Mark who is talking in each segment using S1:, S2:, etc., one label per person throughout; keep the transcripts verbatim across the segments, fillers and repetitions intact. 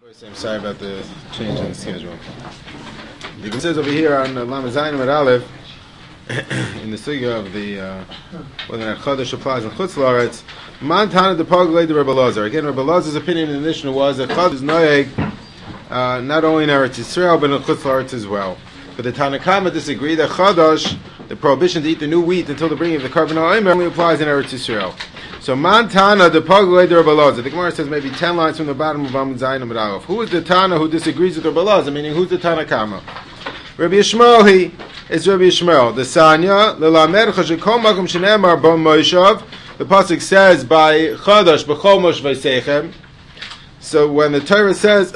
S1: I'm sorry about the change in the schedule. It says over here on uh, Lamed Zayin Amud Aleph, in the sugya of the uh, whether or not Chodesh applies in Chutz La'aretz, Man Tana de Paglei de Rebbe Lazar. Again, Rebbe Lazar's opinion in the Mishnah was that Chodesh is noeg uh, not only in Eretz Yisrael but in Chutz La'aretz as well. But the Tanna Kama disagree that Chodesh, the prohibition to eat the new wheat until the bringing of the Karban Ha'omer, only applies in Eretz Yisrael. So Man Tana de Paglei de Rebbe Lazar. The Gemara says maybe ten lines from the bottom of Lamed Zayin Amud Aleph. Who is the Tana who disagrees with Rebbe Lazar? Meaning, who's the Tanna Kama? Rabbi Yishmael, he is Rabbi Yishmael. The Sanya, L'lamed Chashikol Makom Shenemar Bo Moshav. The pasuk says by Chodesh B'chol Mosh V'Seichem. So when the Torah says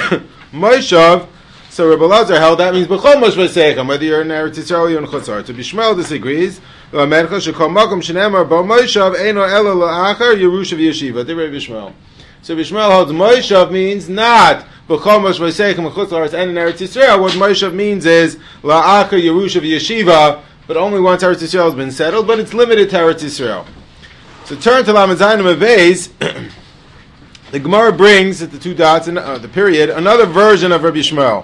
S1: Moshav, so Rabbi Lazar held that means B'chol Mosh V'Seichem, whether you're in Eretz Yisrael or you're in Chutz La'aretz. So Yishmael disagrees. L'lamed Chashikol Makom Shenemar Bo Moshav Eino Ela L'achar Yerusha V'Yeshiva. The Rabbi Yishmael. So Yishmael holds Moshav means not B'chol Mosh V'Seichem and Chutz La'aretz and in Eretz Yisrael. What Moshav means is La'achar Yerusha V'Yeshiva, but only once Eretz Yisrael has been settled, but it's limited to Eretz Yisrael. So turn to Lamed Zayin Amud Beis. The Gemara brings at the two dots in uh, the period another version of Rabbi Yishmael.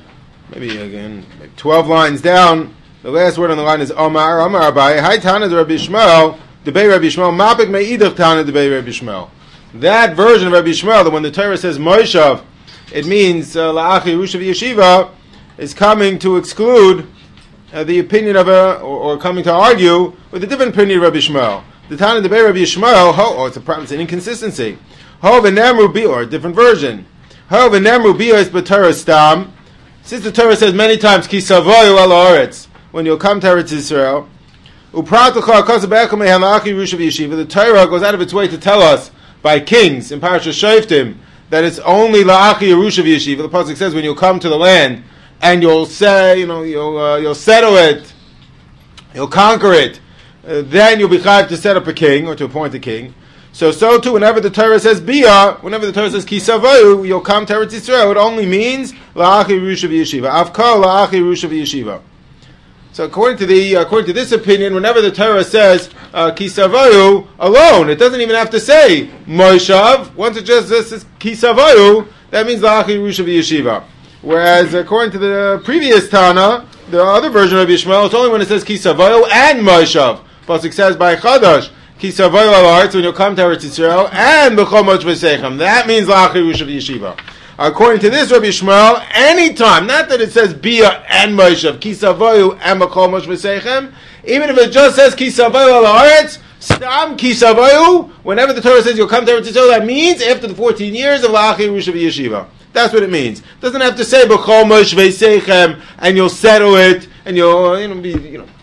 S1: Maybe again, maybe twelve lines down. The last word on the line is Omar, Omar Abai. Hi Tana de Rabbi Yishmael, Debei Rabbi Yishmael, Mapik Me'idach Tana Debei Rabbi Yishmael. That version of Rabbi Yishmael, that when the Torah says Moshav, it means La'ach Yerusha V'Yeshiva, is coming to exclude uh, the opinion of a, or, or coming to argue with a different opinion of Rabbi Yishmael. The Tana Debei Rabbi Yishmael, ho, oh, it's a problem, it's an inconsistency. Ho v'nemru bi, or a different version. Ho v'nemru bi is b'Torah stam. Since the Torah says many times, Ki savoyu el haaretz, when you'll come to Eretz Yisrael, u'pratucha akasav be'echel me'han La'ach Yerusha V'Yeshiva, the Torah goes out of its way to tell us by kings in Parashat Shoftim that it's only La'ach Yerusha V'Yeshiva. The pasuk says when you'll come to the land and you'll say, you know, you'll uh, you'll settle it, you'll conquer it, uh, then you'll be chayav to set up a king or to appoint a king. So, so too, whenever the Torah says Bia, whenever the Torah says Ki Savayu, you'll come to Eretz Yisrael, it only means La'ach Yerusha V'Yeshiva. Avkal La'ach Yerusha V'Yeshiva. So according to the according to this opinion, whenever the Torah says uh, Ki Savayu alone, it doesn't even have to say Moshav. Once it just says Ki Savayu, that means La'ach Yerusha V'Yeshiva. Whereas according to the previous Tana, the other version of Yishmael, it's only when it says Ki Savayu and Moshav. Pasuk says by Chadash Ki Savayu al haaretz, when you'll come to Eretz Yisrael, and B'chol Mosh V'Seichem. That means La'ach Yerusha V'Yeshiva. According to this Rabbi Yishmael, anytime, not that it says Bia and Moshav, Ki Savayu and B'chol Mosh V'Seichem, even if it just says Ki Savayu al haaretz, Stam Ki Savayu, whenever the Torah says you'll come to Eretz Yisrael, that means after the fourteen years of La'ach Yerusha V'Yeshiva. That's what it means. It doesn't have to say B'chol Mosh V'Seichem, and you'll settle it, and you'll, you know, be, you know,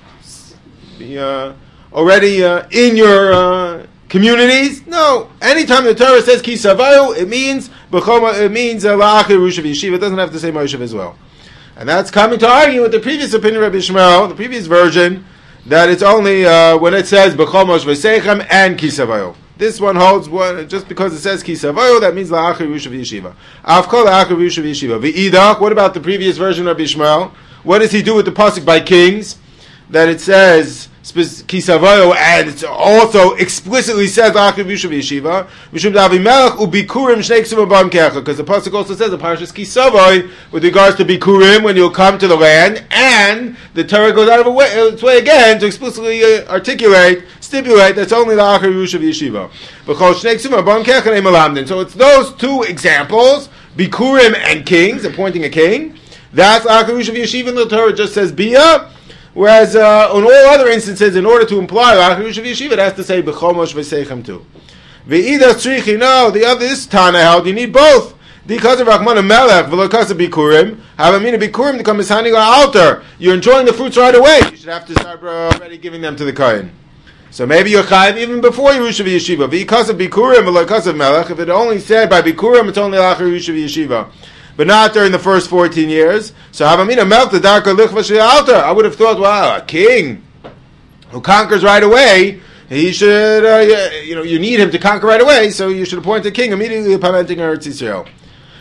S1: be, uh, already uh, in your uh, communities. No, anytime the Torah says Ki Savayu, it means it means La'ach Yerusha V'Yeshiva. It doesn't have to say Moshav as well. And that's coming to argue with the previous opinion of Rabbi Yishmael, the previous version, that it's only uh, when it says B'chol Mosh V'Seichem and Ki Savayu. This one holds one, just because it says Ki Savayu, that means La'ach Yerusha V'Yeshiva. Avkol La'ach Yerusha V'Yeshiva. V'idach, what about the previous version of Rabbi Yishmael? What does he do with the pasuk by kings? That it says Ki Savayu, and it also explicitly says La'ach Yerusha V'Yeshiva. Mishum d'Avimelech u'bikurim shnei ksuvim b'am kecha, because the pasuk also says in Parashas Ki Savayu with regards to bikurim when you'll come to the land, and the Torah goes out of its way again to explicitly uh, articulate, stipulate that's only La'ach Yerusha V'Yeshiva. B'chol shnei ksuvim b'am kecha ne'im alamdin. So it's those two examples, bikurim and kings, appointing a king. That's La'ach Yerusha V'Yeshiva, and the Torah just says Bia. Whereas uh, on all other instances, in order to imply La'ach Yerusha V'Yeshiva, it has to say B'chol Mosh V'Seichem too. V'ida tzrichi, no, the other is Tana held, you need both. Because of Rachman Melech, v'lokas of Bikurim, have a mean of Bikurim to come mishaning our altar. You're enjoying the fruits right away. You should have to start already giving them to the Kohen. So maybe you're chayiv even before Yerusha V'Yeshiva. V'yikas of Bikurim, v'lokas of Melech, if it only said by Bikurim, it's only La'ach Yerusha V'Yeshiva. But not during the first fourteen years. So Havamina melt the darker lichva altar. I would have thought, wow, a king who conquers right away, he should, uh, you know, you need him to conquer right away, so you should appoint a king immediately upon entering Eretz Yisrael.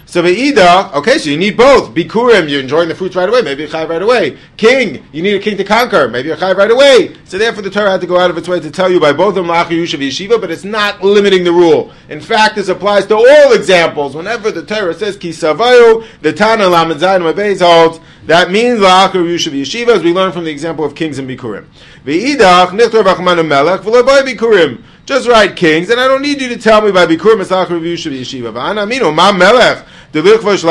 S1: So Ve'ida, okay, so you need both. Bikurim, you're enjoying the fruits right away, maybe you're chayav right away. King, you need a king to conquer, maybe you're chayav right away. So therefore the Torah had to go out of its way to tell you by both of them la'achar Yerusha v'yeshiva, but it's not limiting the rule. In fact, this applies to all examples. Whenever the Torah says ki savayu, the Tana Lamed Zayin Mabez holds, that means la'achar Yerusha v'yeshiva, as we learn from the example of kings and Bikurim. Ve'idach, nichtor v'achmanu melech, v'lo Bikurim. Just write kings, and I don't need you to tell me by Bikurim it's la'achar Yerusha v'yeshiva. V'ana aminu, ma melech. The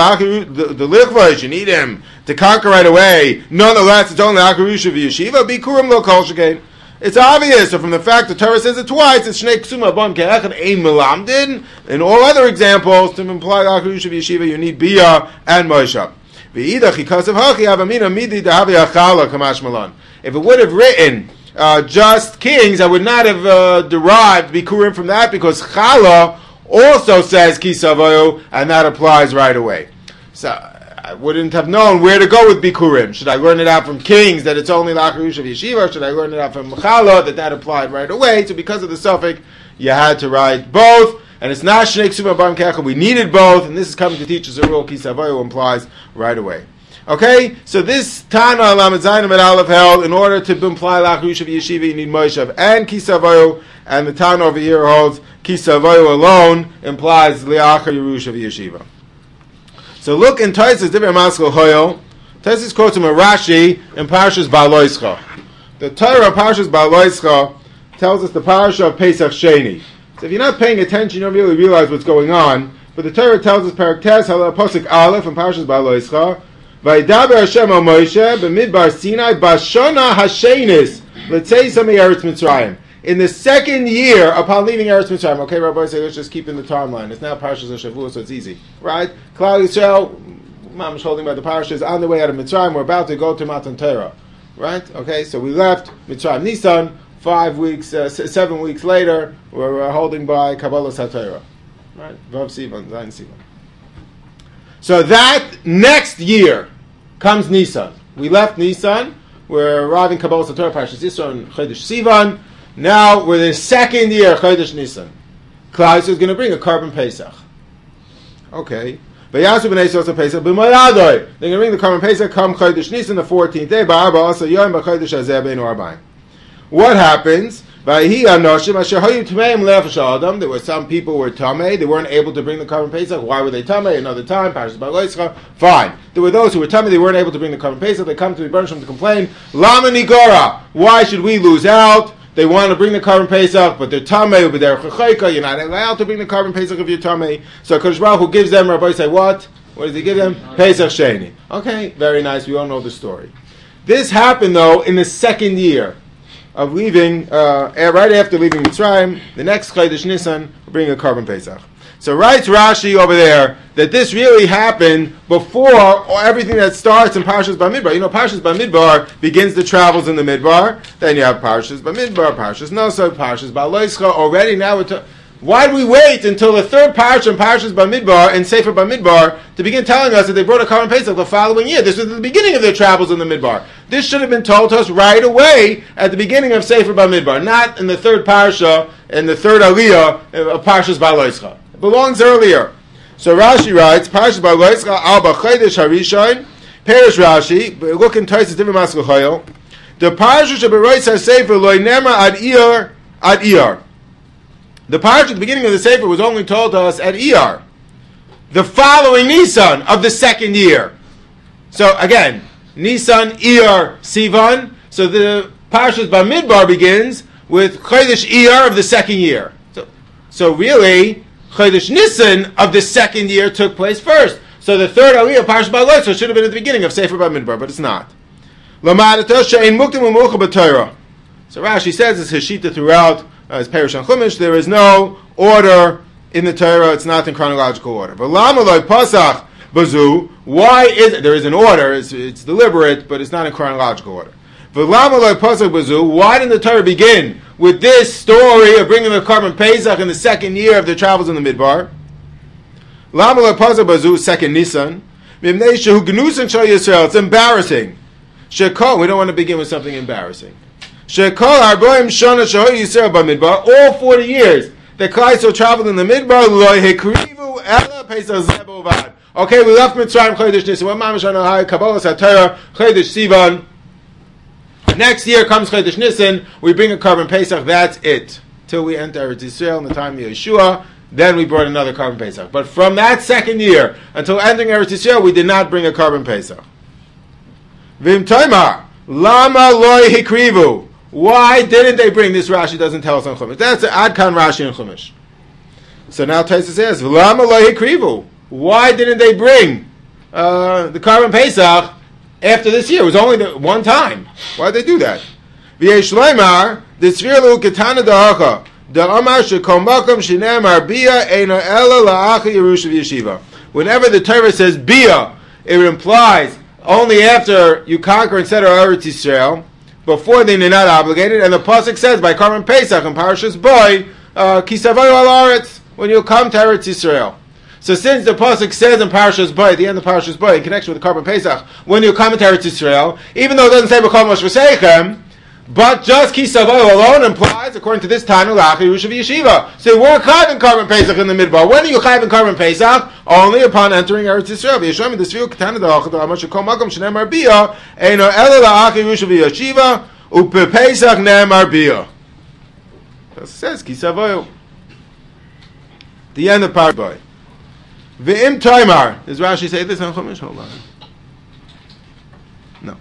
S1: lichvash, you need him to conquer right away. Nonetheless, it's only la'achar Yerusha v'yeshiva. Bikurim lo kol shekain. It's obvious. So from the fact the Torah says it twice, it's shnei ksuma bon ke'echad ein melamdin. In all other examples, to imply la'achar Yerusha v'yeshiva, you need bia and moshe. V'idach hikasav hachi avamina midi dahavi achala kamash malan. If it would have written uh, just kings, I would not have uh, derived bikurim from that, because chala also says ki savayu, and that applies right away. So I wouldn't have known where to go with bikurim. Should I learn it out from kings that it's only la'achar Yerusha v'yeshiva, or should I learn it out from chala that that applied right away? So because of the suffix, you had to write both, and it's not shnei ksuma bam kecha. We needed both, and this is coming to teach us a rule. Ki savayu implies right away. Okay, so this Tana Lamed Zayin Amud Aleph held, in order to imply la'achar Yerusha v'yeshiva, you need Moshe and ki savayu, and the Tana over here holds ki savayu alone implies la'achar Yerusha v'yeshiva. So look in Taisus Divrei Maskil Hoyel. Taisus quotes him a Rashi in Parshas Ba'aloischa. The Torah of Parshas Ba'aloischa tells us the parasha of Pesach Sheni. So if you're not paying attention, you don't really realize what's going on. But the Torah tells us Parak Tes Hala Pasuk Aleph in Parshas Ba'aloischa. Vayidaber Hashem al Moshe b'midbar Sinai b'shana hashenis l'tzeisa me'eretz Mitzrayim. In the second year upon leaving Eretz Mitzrayim. Okay, Rabbi, say let's just keep in the timeline. It's now Parshas Shavuot, so it's easy, right? Klal Yisrael, Mamish holding by the parashas, on the way out of Mitzrayim. We're about to go to Matan Torah, right? Okay, so we left Mitzrayim Nisan. Five weeks, uh, seven weeks later, we're uh, holding by Kabbalah Satorah, right? Vav Sivan, Zayin Sivan. So that next year comes Nisan. We left Nisan. We're arriving Kabbalah Satorah, Parshas Yisro, and Chodesh Sivan. Now we're in the second year, Chodesh Nisan. Klal Yisrael is going to bring a carbon Pesach. Okay. Vayasu b'nei Yisrael Pesach b'mayadoi. They're going to bring the carbon Pesach come Chodesh Nisan, the fourteenth day. Ba'arba also yom b'chodesh hazeh beinu arbaim. What happens? There were some people who were tamei. They weren't able to bring the carbon Pesach. Why were they tamei? Another time, Parshas Ba'aloischa. Fine. There were those who were tamei. They weren't able to bring the carbon Pesach. They come to the Rebbeinu Shalom to complain. Lama nigora. Why should we lose out? They want to bring the carbon Pesach, but they're tamei. But they're chachayka. You're not allowed to bring the carbon Pesach if you're tamei. So Kodesh Baruch Hu gives them. Rabbi say what? What does he give them? Pesach Sheni. Okay, very nice. We all know the story. This happened though in the second year of leaving, uh, right after leaving Mitzrayim. The next Chodesh Nisan will bring a carbon Pesach. So writes Rashi over there that this really happened before everything that starts in Parshas Bamidbar. You know, Parshas Bamidbar begins the travels in the Midbar. Then you have Parshas Bamidbar, Parshas Nosai, Parshas Ba'aloischa. Already now we're to, why did we wait until the third parsha in Parshas Bamidbar and Sefer Bamidbar to begin telling us that they brought a carbon Pesach the following year? This was the beginning of their travels in the Midbar. This should have been told to us right away at the beginning of Sefer Bamidbar, not in the third parsha, in the third aliyah of Parshas Ba'aloischa. It belongs earlier. So Rashi writes, Parshas Ba'aloischa al b'chodesh harishon, Perish Rashi, look in Taisus Divrei Maskil Hoyel, the parsha sheberoitz haSefer lo nema ad iyar ad iyar. The parsha at the beginning of the Sefer was only told to us at Iyar, the following Nisan of the second year. So again, Nisan, Iyar, Sivan. So the Parshas Bamidbar begins with Chodesh Iyar of the second year. So, so really, Chodesh Nisan of the second year took place first. So the third Aliyah, Parshas Ba'aloischa, should have been at the beginning of Sefer Bamidbar, but it's not. So Rashi says it's Hashita throughout. As Perish and Chumash, there is no order in the Torah. It's not in chronological order. But Lama Loi Pasach Bazu. Why is it? There is an order. It's, it's deliberate, but it's not in chronological order. But Lama Loi Pasach Bazu. Why didn't the Torah begin with this story of bringing the carbon Pesach in the second year of their travels in the Midbar? Lama Loi Pasach Bazu. Second Nisan. Mimnei Shehu Gnusin Shal Yisrael. It's embarrassing. Shekol. We don't want to begin with something embarrassing. Shekol Arboim Shana Shahoy Yisrael Bamidbar. All forty years that Klal Yisrael traveled in the Midbar, Lo Hekrivu ela Pesach zeh b'uvad. Okay, we left Mitzrayim Chodesh Nisan. What mamash on high Kabbalah Satira Chodesh Sivan. Next year comes Chodesh Nisan. We bring a carbon Pesach. That's it. Till we enter Eretz Yisrael in the time of Yeshua. Then we brought another carbon Pesach. But from that second year until entering Eretz Yisrael, we did not bring a carbon Pesach. Vim Taimar Lama Loi Hikrivu. Why didn't they bring this? Rashi doesn't tell us on Chumash. That's an Adkan Rashi in Chumash. So now Taisa says, Lama Loi Hikrivu. Why didn't they bring uh, the carbon Pesach after this year? It was only the one time. Why did they do that? V'yesh Leimar the Tzvirlu Ketana Da'acha Da'amar Shekom Makom Shenemar Bia Eina Ela La'acha Yerusha V'Yeshiva. Whenever the Torah says Bia, it implies only after you conquer and settle Eretz Yisrael. Before then they're not obligated, and the pasuk says by Karban Pesach and Parashas Boy, Kisavayu al Aretz, when you come to Eretz Yisrael. So since the pasuk says in Parashas Boy, at the end of Parashas Boy, in connection with the Karban Pesach, when you come to Eretz Yisrael, even though it doesn't say B'chol Moshe V'seichem, but just Kisavayu alone implies, according to this Tanu, L'Achi Yerusha V'Yeshiva. So you weren't chayv in Karban Pesach in the Midbar. When are you chayv in Karban Pesach? Only upon entering Eretz Yisrael. V'yeshom in the Sfiu Ketana Da'achad Da'amar Shekom Makom Shenemar Bia Eino Ela L'Achi Yerusha V'Yeshiva Upe Pesach Nemar Bia. So it says Kisavayu. The end of Parashas Boy. V'im Taimar. Does Rashi say this on Chumash? Hold on. No.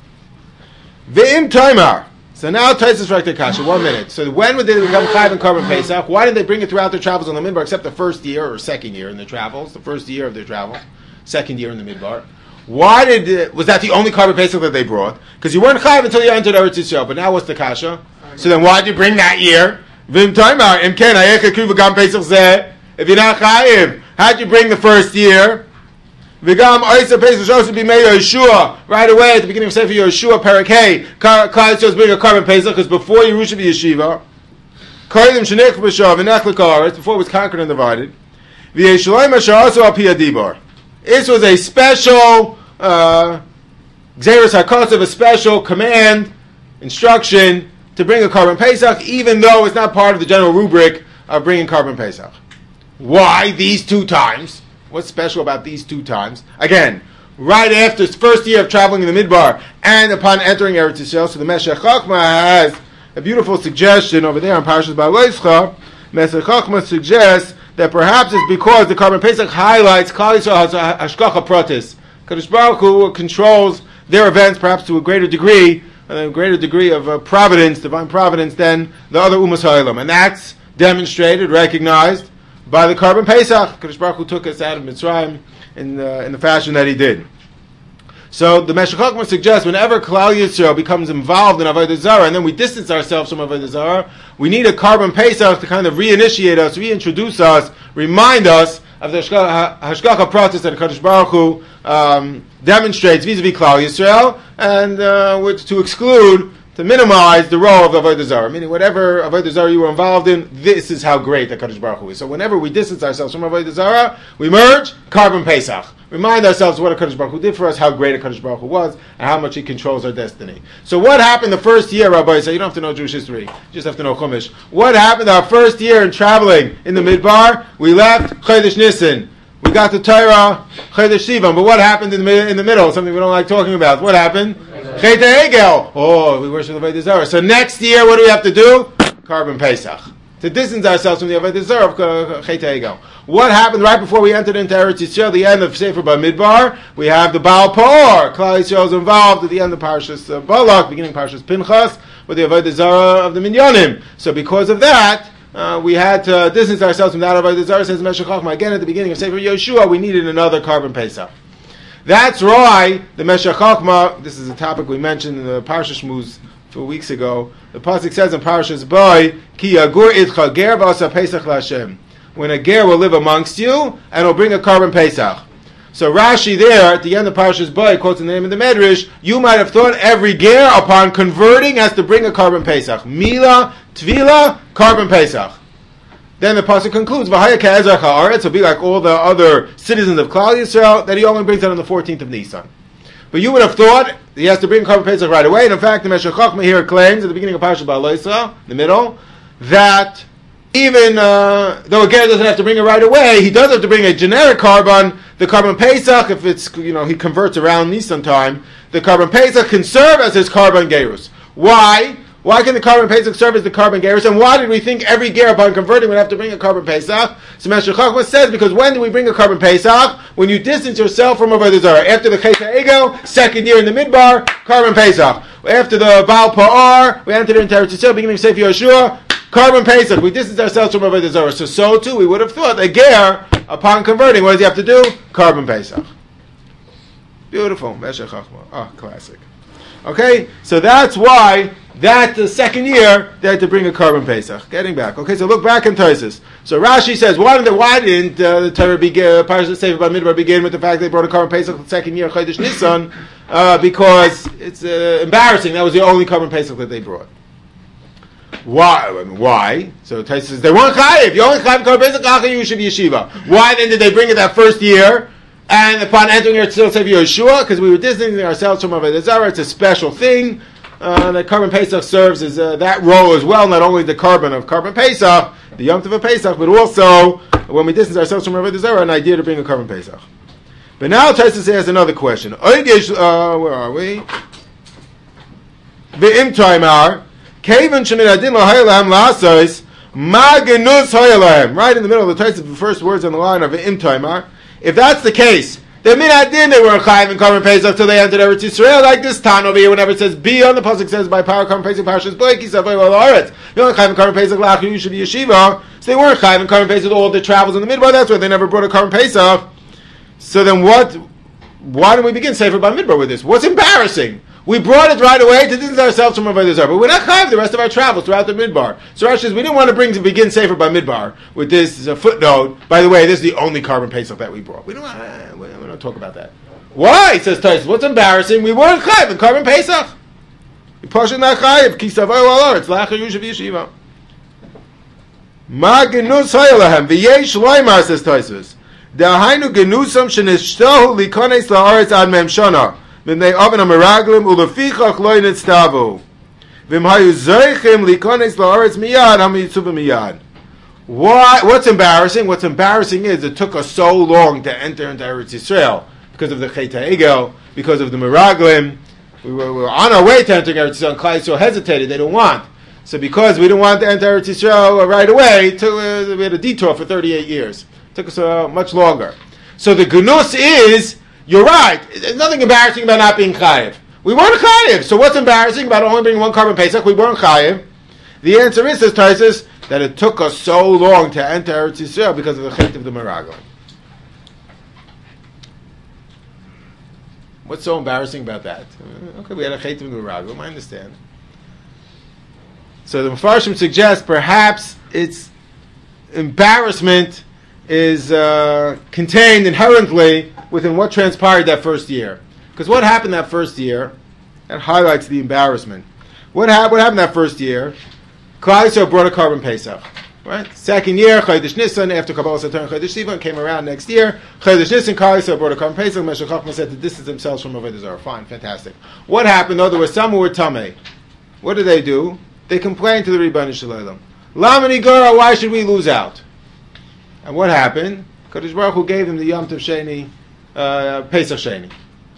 S1: V'im Taimar. So now Taisus Rakta Kasha, one minute. So when did they become Chayv and Karban Pesach? Why didn't they bring it throughout their travels on the Midbar, except the first year or second year in their travels? The first year of their travels, second year in the Midbar. Why did uh, was that the only Karban Pesach that they brought? Because you weren't Chayv until you entered Eretz Yisrael. But now what's the Kasha? So then why did you bring that year? Vim Taimar Im Ken Hayech Kru V'Gam Pesach Zeh. If you're not Chayv, how'd you bring the first year? V'gam Oisa Pesach Shoshu B'mei Yeshua. Right away at the beginning of Sefer Yeshua, Perek Hey, Klal Yisrael bring a Karban Pesach because before Yerusha V'Yeshiva, Kodim Shenech B'Shav V'Nech L'Karetz, before it was conquered and divided. V'Yeshulaim Asher Also Al Pi Adibar. This was a special uh, Gzeres HaKosav, a special command, instruction to bring a Karban Pesach, even though it's not part of the general rubric of bringing Karban Pesach. Why these two times? What's special about these two times? Again, right after his first year of traveling in the Midbar and upon entering Eretz Yisrael, so the Meshech Chochmah has a beautiful suggestion over there on Parashas Ba'aleischa. Meshech Chochmah suggests that perhaps it's because the Karban Pesach highlights Klal Yisrael has a Hashgacha Pratis. Kadosh Baruch Hu controls their events perhaps to a greater degree, a greater degree of uh, providence, divine providence, than the other Umas Ha'olam. And that's demonstrated, recognized by the Karban Pesach. Kadosh Baruch Hu took us out of Mitzrayim in, uh, in the fashion that he did. So the Meshech Chochmah suggests whenever Klal Yisrael becomes involved in Avodah Zarah, and then we distance ourselves from Avodah Zarah, we need a Karban Pesach to kind of reinitiate us, reintroduce us, remind us of the Hashgacha process that Kadosh Baruch Hu um, demonstrates vis-a-vis Klal Yisrael, and uh, which to exclude, to minimize the role of the Avodah Zarah. Meaning whatever Avodah Zarah you were involved in, this is how great the Kadosh Baruch Hu is. So whenever we distance ourselves from Avodah Zarah, we merge Karban Pesach. Remind ourselves what a Kadosh Baruch Hu did for us, how great a Kadosh Baruch Hu was, and how much he controls our destiny. So what happened the first year, Rabbi? So you don't have to know Jewish history, you just have to know Chumash. What happened our first year in traveling in the Midbar? We left Chodesh Nisan. We got to Torah, Chodesh Sivan. But what happened in the, in the middle? Something we don't like talking about. What happened? Chet Egel. Oh, we worship the Avodah Zarah. So next year, what do we have to do? Karban Pesach. To distance ourselves from the Avodah Zarah of Chet Egel. What happened right before we entered into Eretz Yisrael, the end of Sefer Bamidbar? We have the Baal Por. Klal Yisrael is involved at the end of Parashas uh, Balak, beginning Parashas Pinchas, with the Avodah Zarah of the Minyanim. So because of that, uh, we had to distance ourselves from that Avodah Zarah. Says Meshech Chochmah again at the beginning of Sefer Yeshua, we needed another Karban Pesach. That's why the Meshech Chochmah, this is a topic we mentioned in the Parashas Shmuz two weeks ago. The pasuk says in Parashas Boy, Ki yagur itcha ger v'asa Pesach LaHashem. When a ger will live amongst you, and will bring a Karban Pesach. So Rashi there, at the end of Parashas Boy, quotes in the name of the Medrash, you might have thought every ger, upon converting, has to bring a Karban Pesach. Mila, Tvila, Karban Pesach. Then the pasuk concludes, V'haya ke'ezrach ha'aretz, so be like all the other citizens of Klal Yisrael, that he only brings it on the fourteenth of Nisan. But you would have thought he has to bring Karban Pesach right away. And in fact, the Meshech Chochmah here claims, at the beginning of Parashas Ba'aleischa, the middle, that even uh, though a ger doesn't have to bring it right away, he does have to bring a generic carbon, the carbon Pesach, if it's, you know, he converts around Nisan time, the carbon Pesach can serve as his carbon gerus. Why? Why can the carbon Pesach serve as the carbon gerus? And why did we think every ger upon converting would have to bring a carbon Pesach? So Master Chachma says, because when do we bring a carbon Pesach? When you distance yourself from Avodah Zarah. After the Chet HaEgel, second year in the Midbar, carbon Pesach. After the Baal Pa'ar, we entered into Eretz Yisrael, beginning of Sefer Yeshua, carbon Pesach. We distance ourselves from Avodah Zarah. So, so too, we would have thought a ger, upon converting, what does he have to do? Carbon Pesach. Beautiful. Meshech Chachma. Oh, classic. Okay, so that's why that the second year they had to bring a carbon Pesach. Getting back. Okay, so look back in Tosfos. So Rashi says, why didn't, why didn't uh, the Torah begin, Parashat Sefer Bamidbar begin with the fact they brought a carbon Pesach the second year, Chodesh Nisan? Uh, because it's uh, embarrassing. That was the only carbon Pesach that they brought. Why? I mean, why? So Tosfos says, they weren't chayiv. You only chayiv carbon Pesach, how you should be yeshiva. Why then did they bring it that first year? And upon entering Eretz Yisrael, Sefer Yeshua, because we were distancing ourselves from Avodah Zarah, it's a special thing. Uh, the carbon Pesach serves as uh, that role as well, not only the carbon of carbon Pesach, the Yom Tov of Pesach, but also, when we distance ourselves from Avodah Zarah, an idea to bring a carbon Pesach. But now Tosfos asks another question. Oigish, uh, where are we? Ve'im Taimar, Kaven Shemin Adin L'Hayalam L'Asos, Ma Genus Hayalam. Right in the middle of the Tosfos, the first words on the line are Ve'im Taimar. If that's the case, then min adin they were chayiv and carbon Pesach till they entered Eretz Yisrael, like this Tan over here. Whenever it says "be" on the pasuk says by power carbon Pesach parashas Bleki safay wal haaretz. You only chayiv and carbon Pesach la'achar you should be yeshiva. So they weren't chayiv and carbon Pesach all the travels in the midbar. That's why they never brought a carbon Pesach. So then what? Why don't we begin Sefer Bamidbar with this? What's embarrassing? We brought it right away to distance ourselves from Avodah Zarah, but we're not chayiv the rest of our travels throughout the midbar. So Rashi says we didn't want to bring to begin Sefer Bamidbar with this uh, footnote. By the way, this is the only carbon Pesach that we brought. We don't want uh, we don't talk about that. Why? Says Tosfos. What's embarrassing? We weren't chayiv in carbon Pesach. We pasha not chayiv. Ki savay wal haaretz la'achar yushav yeshiva. Ma genus hayalahem v'yesh loymar, says Tosfos. Da'hainu genusam shenishtahu likones la'aretz ad mem shana. V'mnei oven ha-meraglim u'lefichach lo nitztavu. V'mhayu zeichim likones la'aretz miyad ha-mitzuvah miyad. Why? What's embarrassing? What's embarrassing is it took us so long to enter into Eretz Yisrael because of the Chet HaEgel, because of the meraglim. We were, we were on our way to entering Eretz Yisrael, and Klal Yisrael hesitated. They didn't want. So because we didn't want to enter Eretz Yisrael right away, it took, uh, we had a detour for thirty-eight years. It took us uh, much longer. So the gunus is, you're right, there's nothing embarrassing about not being chayiv. We weren't chayiv. So what's embarrassing about only bringing one carbon Pesach? We weren't chayiv. The answer is, says Tosfos, that it took us so long to enter Eretz Yisrael because of the chet of the meraglim. What's so embarrassing about that? Okay, we had a chet of the meraglim, I understand. So the Mefarshim suggest perhaps its embarrassment is uh, contained inherently within what transpired that first year. Because what happened that first year, that highlights the embarrassment. What, ha- what happened that first year? Klal Yisrael brought a carbon Pesach. Right? Second year, Chodesh Nisan, after Kabbalah Satan, Chodesh Sivan came around next year. Chodesh Nisan, Klal Yisrael brought a carbon Pesach. Meshech Chachma said to distance themselves from Avodah Zarah. Fine, fantastic. What happened though? There were some who were Tameh. What did they do? They complained to the Ribbon Shalom. Lama Nigara, why should we lose out? And what happened? Kadosh Baruch Hu gave them the Yom Tov Sheni, uh, Pesach Sheni.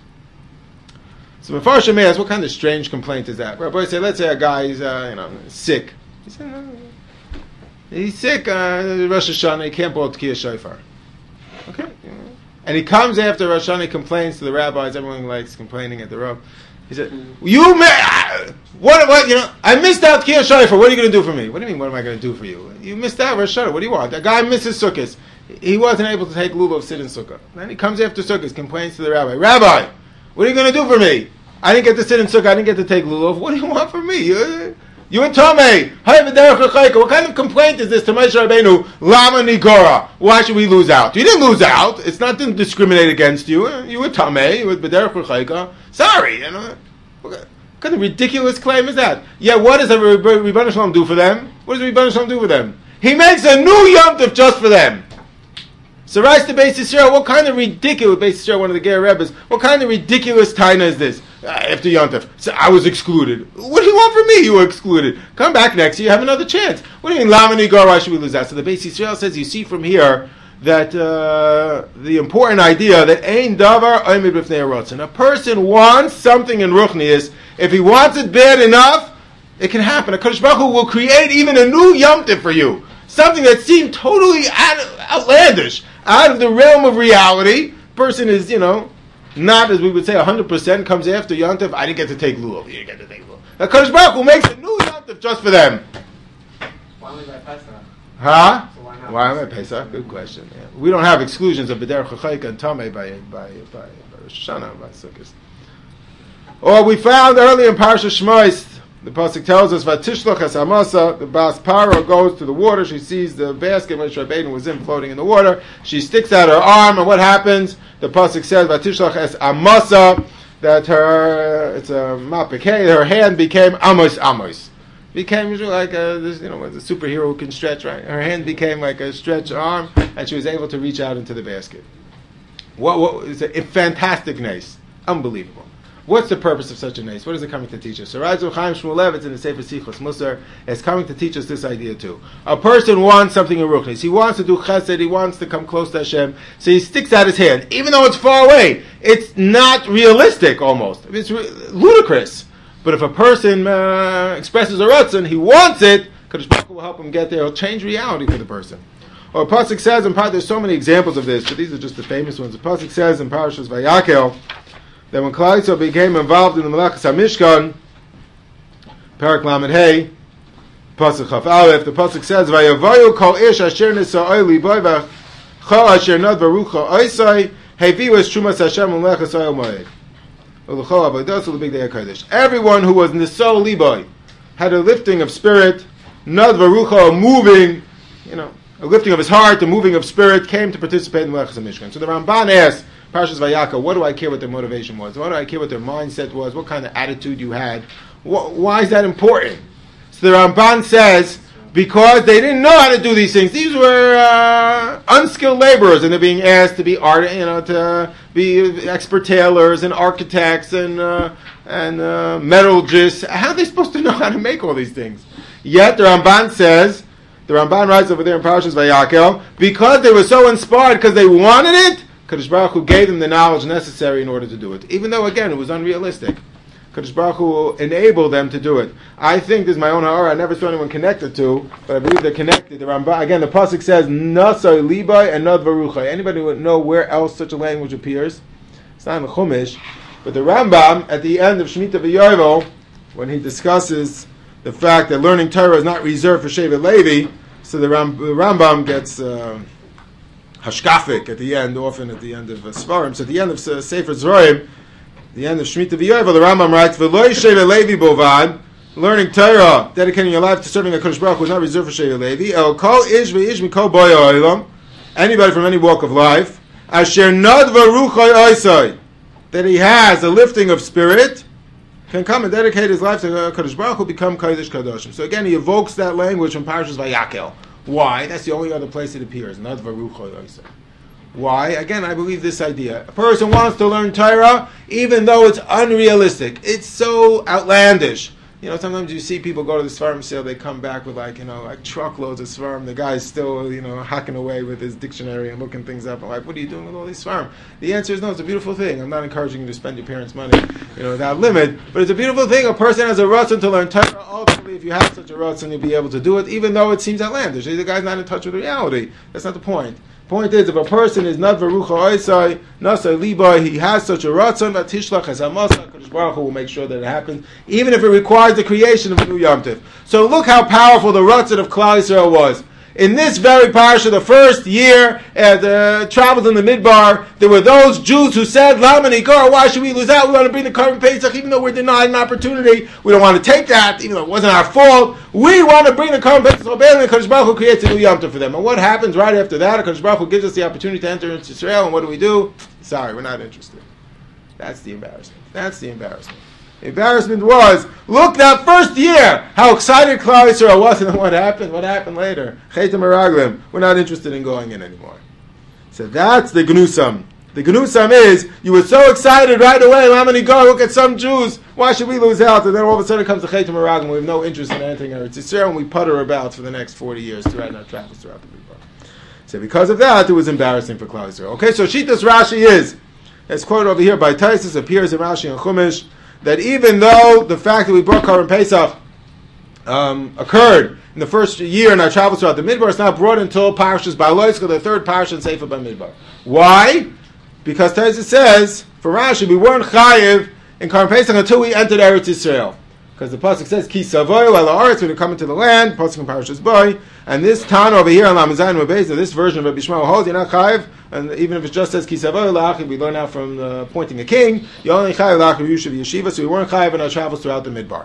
S1: So Mefarshim may ask, what kind of strange complaint is that? Rabbi say, let's say a guy is, uh, you know, sick. He said, no, he's sick. Uh, Rosh Hashanah, he can't blow Tkiyah Shofar. Okay, and he comes after Rosh Hashanah, he complains to the rabbis. Everyone likes complaining at the Rav. He said, "You, mi- what? What? You know, I missed out Tkiyah Shofar. What are you going to do for me? What do you mean? What am I going to do for you? You missed out Rosh Hashanah. What do you want? A guy misses Sukkot. He wasn't able to take lulav, sit in Sukkah. Then he comes after Sukkot, complains to the rabbi. Rabbi, what are you going to do for me? I didn't get to sit in Sukkah. I didn't get to take lulav. What do you want from me? You, you and Tomei. What kind of complaint is this to Moshe Rabbeinu? Lama Nigora. Why should we lose out? You didn't lose out. It's not to discriminate against you. You were Tomei. You were B'derech L'chayka. Sorry. You know. What kind of ridiculous claim is that? Yeah, what does the Rebbeinu Shalom do for them? What does the Rebbeinu Shalom do for them? He makes a new Yom Tov just for them. So rise to Beis Yisrael. What kind of ridiculous Beis Yisrael? One of the Ger Rebbes. What kind of ridiculous taina is this? uh, after Yontif. So I was excluded. What do you want from me? You were excluded. Come back next year, you have another chance. What do you mean, Lamani Gar, why should we lose that? So the Beis Yisrael says, you see from here, that uh, the important idea that Ein Davar Oimid B'fnei Ratzon. A person wants something in Ruchnius. If he wants it bad enough, it can happen. A Kadosh Baruch Hu will create even a new Yom Tov for you. Something that seemed totally out, outlandish, out of the realm of reality. Person is, you know, not, as we would say, one hundred percent comes after Yom Tov. I didn't get to take Lulav. You didn't get to take Lulav. A Kadosh Baruch Hu makes a new Yom Tov just for them.
S2: Why only by Pesach?
S1: Huh?
S2: So why not?
S1: Why am I Pesach? Good question. Yeah. We don't have exclusions of B'derech HaChaika and Tameh by by by, by Rosh Hashanah, by Sukkot. Or we found early in Parsha Shmois, the pasuk tells us, "Vatishlach es Amasa." The Bas Paro goes to the water. She sees the basket which Rabbeinu was in floating in the water. She sticks out her arm, and what happens? The pasuk says, "Vatishlach es Amasa," that her it's a mapikei. Her hand became Amos Amos. Became like a, this, you know, a superhero who can stretch, right? Her hand became like a stretched arm, and she was able to reach out into the basket. What? What? It's a, a fantastic nace, unbelievable. What's the purpose of such a nace? What is it coming to teach us? So Razu Chaim Shmulevitz in the Sefer Sichos Musar is coming to teach us this idea too. A person wants something in Ruchnis. He wants to do Chesed. He wants to come close to Hashem. So he sticks out his hand, even though it's far away. It's not realistic, almost. It's re- ludicrous. But if a person uh, expresses a ratzon, he wants it, Kadosh Baruch Hu will help him get there. He'll change reality for the person. Or Pasuk says, in part, there's so many examples of this, but these are just the famous ones. The Pasuk says in Parashas Vayakel that when Klal Yisrael became involved in the Melachas HaMishkan, Parak Lamed Hey, Pasuk Chaf Aleph, the Pasuk says, Vayavayu kol ish asher nisa'oi liboy v'chol asher nad barucha oisai heviu es shumas Hashem u'melechas oil moed. Everyone who was Nisol Liboy had a lifting of spirit, Nad Varucha, a moving, you know, a lifting of his heart, a moving of spirit, came to participate in Melechas HaMishkan. So the Ramban asks, Parshas Vayaka, what do I care what their motivation was? What do I care what their mindset was? What kind of attitude you had? Why is that important? So the Ramban says, because they didn't know how to do these things. These were uh, unskilled laborers, and they're being asked to be art, you know, to be expert tailors and architects and uh, and uh, metallurgists. How are they supposed to know how to make all these things? Yet the Ramban says, the Ramban writes over there in Parashas Vayakel, because they were so inspired, because they wanted it, Kadosh Baruch Hu gave them the knowledge necessary in order to do it. Even though, again, it was unrealistic. Kadosh Baruch Hu will enable them to do it. I think this is my own ha'ara. I never saw anyone connected to, but I believe they're connected. The Ramban, again, the pasuk says Nasai Libai and Nad Varuchai. Anybody would know where else such a language appears? It's not in the Chumash, but the Rambam at the end of Shemitah V'Yovel, when he discusses the fact that learning Torah is not reserved for Shevet Levi, so the, Ram, the Rambam gets uh, hashkafik at the end, often at the end of uh, Svarim. So at the end of uh, Sefer Zroim, the end of Shemitah V'Yovel, the Rambam writes, "V'loi Shevet Levi bovad." Learning Torah, dedicating your life to serving a Kadosh Baruch Hu is not reserved for Shevet Levi. El kol ish v'ish mikol boya olam. Anybody from any walk of life. Asher nad varuchai oisai. That he has a lifting of spirit, can come and dedicate his life to Kadosh Baruch Hu, become Kodesh Kadoshim. So again, he evokes that language from Parashas Vayakel. Why? That's the only other place it appears. Nad varuchai oisai. Why? Again, I believe this idea. A person wants to learn Torah, even though it's unrealistic. It's so outlandish. You know, sometimes you see people go to the Svarim sale, they come back with like, you know, like truckloads of Svarim. The guy's still, you know, hacking away with his dictionary and looking things up. I'm like, what are you doing with all these Svarim? The answer is no, it's a beautiful thing. I'm not encouraging you to spend your parents' money, you know, without limit. But it's a beautiful thing. A person has a ratzon to learn Torah. Ultimately, if you have such a ratzon, you'll be able to do it, even though it seems outlandish. The guy's not in touch with reality. That's not the point. Point is, if a person is not varucha oisai, nasai libai, he has such a ratzon, that tishlach has amasa, Kadosh Baruch Hu will make sure that it happens, even if it requires the creation of a new Yom Tov. So look how powerful the ratzon of Klal Yisrael was. In this very parsha, the first year at the travels in the Midbar, there were those Jews who said, Lama Nikar, why should we lose out? We want to bring the Korban Pesach, even though we're denied an opportunity. We don't want to take that, even though it wasn't our fault. We want to bring the Korban Pesach. So Balaam and Kadosh Baruch Hu creates a new Yom Tov for them. And what happens right after that? Kadosh Baruch Hu gives us the opportunity to enter into Israel, and what do we do? Sorry, we're not interested. That's the embarrassment. That's the embarrassment. The embarrassment was, look, that first year, how excited Klal Yisrael was, and then what happened? What happened later? Chaytim Meraglim. We're not interested in going in anymore. So that's the Gnusam. The Gnusam is, you were so excited right away, Lamani go, look at some Jews, why should we lose out? And then all of a sudden comes the Chet HaMeraglim, we have no interest in anything Eretz Yisrael, and we putter about for the next forty years throughout our travels throughout the Midbar. So because of that, it was embarrassing for Klal Yisrael. Okay, so Shitas Rashi is, as quoted over here by Taisus, appears in Rashi and Chumash, that even though the fact that we brought Korban Pesach um, occurred in the first year in our travels throughout the Midbar, it's not brought until Parashas Ba'aloiska, the third Parasha in Sefer Bamidbar. Why? Because Taisus says, for Rashi, we weren't chayiv in Korban Pesach until we entered Eretz Yisrael. Because the pasuk says, "Ki savoy la haaretz," when you come into the land. Pasuk in Parashas Boy, and this Tana over here on Lamazayin Mabez, this version of Rabbi Shmuel holds you're not chayiv, and even if it just says "Ki savoy la," we learn out from the appointing a king. You only chayiv la yushav yeshiva, so we weren't chayiv in our travels throughout the Midbar.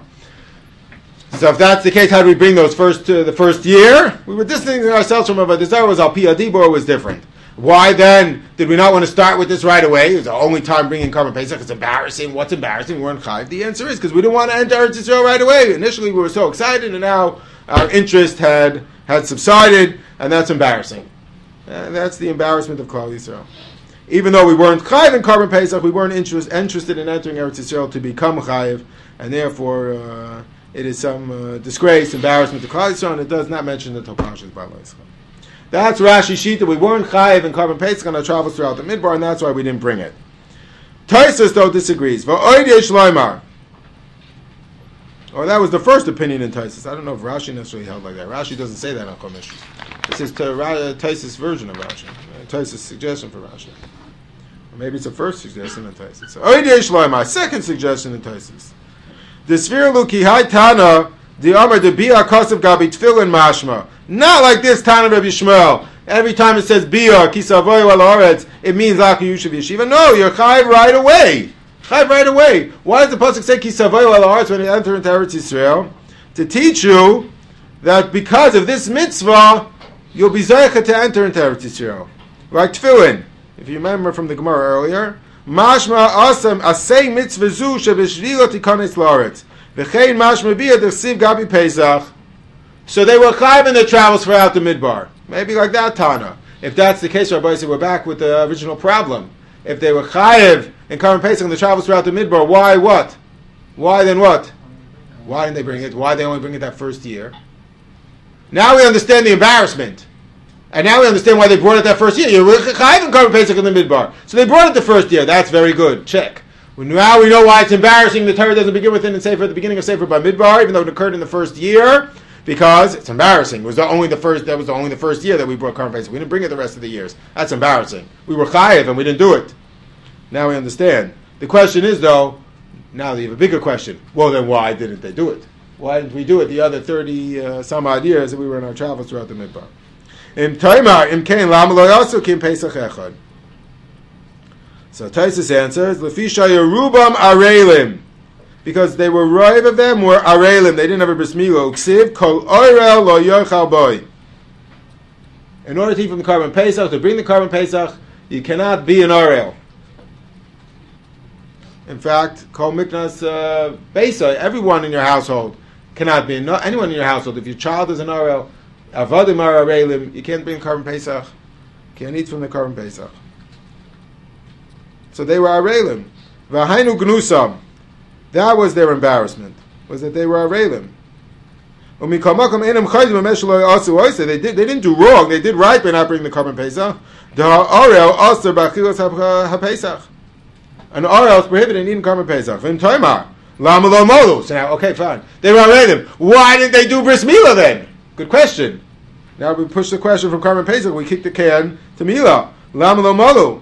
S1: So if that's the case, how do we bring those first to the first year? We were distancing ourselves from Avodah Zarah. Was al pi adibor was different. Why then did we not want to start with this right away? It was the only time bringing Korban Pesach. It's embarrassing. What's embarrassing? We weren't chayiv. The answer is because we didn't want to enter Eretz Yisrael right away. Initially we were so excited, and now our interest had, had subsided, and that's embarrassing. And that's the embarrassment of Klal Yisrael. Even though we weren't chayiv in Korban Pesach, we weren't interest, interested in entering Eretz Yisrael to become chayiv, and therefore uh, it is some uh, disgrace, embarrassment to Klal Yisrael, and it does not mention the Topashas Ba'aloiska. That's Rashi Shita. We weren't chayiv in Korban Pesach on our travels throughout the Midbar, and that's why we didn't bring it. Taisus, though, disagrees. V'oid yesh loymar. Or that was the first opinion in Taisus. I don't know if Rashi necessarily held like that. Rashi doesn't say that on Chumash. This is Taisus' version of Rashi. Taisus' suggestion for Rashi. Or maybe it's the first suggestion in Taisus. So, oid yesh loymar. Second suggestion in Taisus. The Sfir Luki Hai Tana, the Amar de Bia Kosev Gabi Tfilin Mashma. Not like this Tana Rabbi Shmuel. Every time it says Bia, Kisavoy Wal Haaretz, it means Laku Yushav Yeshiva. No, you're chayiv right away. Chayiv right away. Why does the pasuk say Kisavoy Wal Haaretz when you enter into Eretz Yisrael? To teach you that because of this mitzvah, you'll be zeicha to enter into Eretz Yisrael. Like Tefillin. If you remember from the Gemara earlier, Mashma Asam Asay Mitzvah Zu Shebeshvilo Tikanes Laaretz. V'chein Mashma Bia Dersiv Gabi Pesach. So they were chayiv in their travels throughout the Midbar. Maybe like that Tana. If that's the case, Rabbi said we're back with the original problem. If they were chayiv in Korban Pesach in the travels throughout the Midbar, why what? Why then what? Why didn't they bring it? Why did they only bring it that first year? Now we understand the embarrassment. And now we understand why they brought it that first year. You were chayiv in Korban Pesach in the Midbar. So they brought it the first year. That's very good. Check. Well, now we know why it's embarrassing. The Torah doesn't begin within and Sefer at the beginning of Sefer by Midbar, even though it occurred in the first year. Because it's embarrassing. It was the only the first. That was the only the first year that we brought Korban Pesach. We didn't bring it the rest of the years. That's embarrassing. We were chayiv and we didn't do it. Now we understand. The question is though. Now you have a bigger question. Well, then why didn't they do it? Why didn't we do it the other thirty uh, some odd years that we were in our travels throughout the Midbar? Im Taimar im Kain Lama Lo Yasu Kim Pesach Echad. So Taisus answers Lefisha Yerubam Arelim. Because they were rive of them were arelim. They didn't have a bris milah. Uksiv kol oirel lo yochal boy. In order to eat from the Korban Pesach, to bring the Korban Pesach, you cannot be an orel. In fact, kol miknas uh, beisa, everyone in your household cannot be. No, anyone in your household. If your child is an orel, avadim are arelim, you can't bring Korban Pesach. You can't eat from the Korban Pesach. So they were arelim. V'hainu gnusam. That was their embarrassment, was that they were arelim. They did, they didn't do wrong, they did right by not bringing the Korban Pesach. An orel is prohibited in eating Korban Pesach. So now, okay, fine. They were arelim. Why didn't they do bris milah then? Good question. Now we push the question from Korban Pesach, we kick the can to milah. Lama lo malu.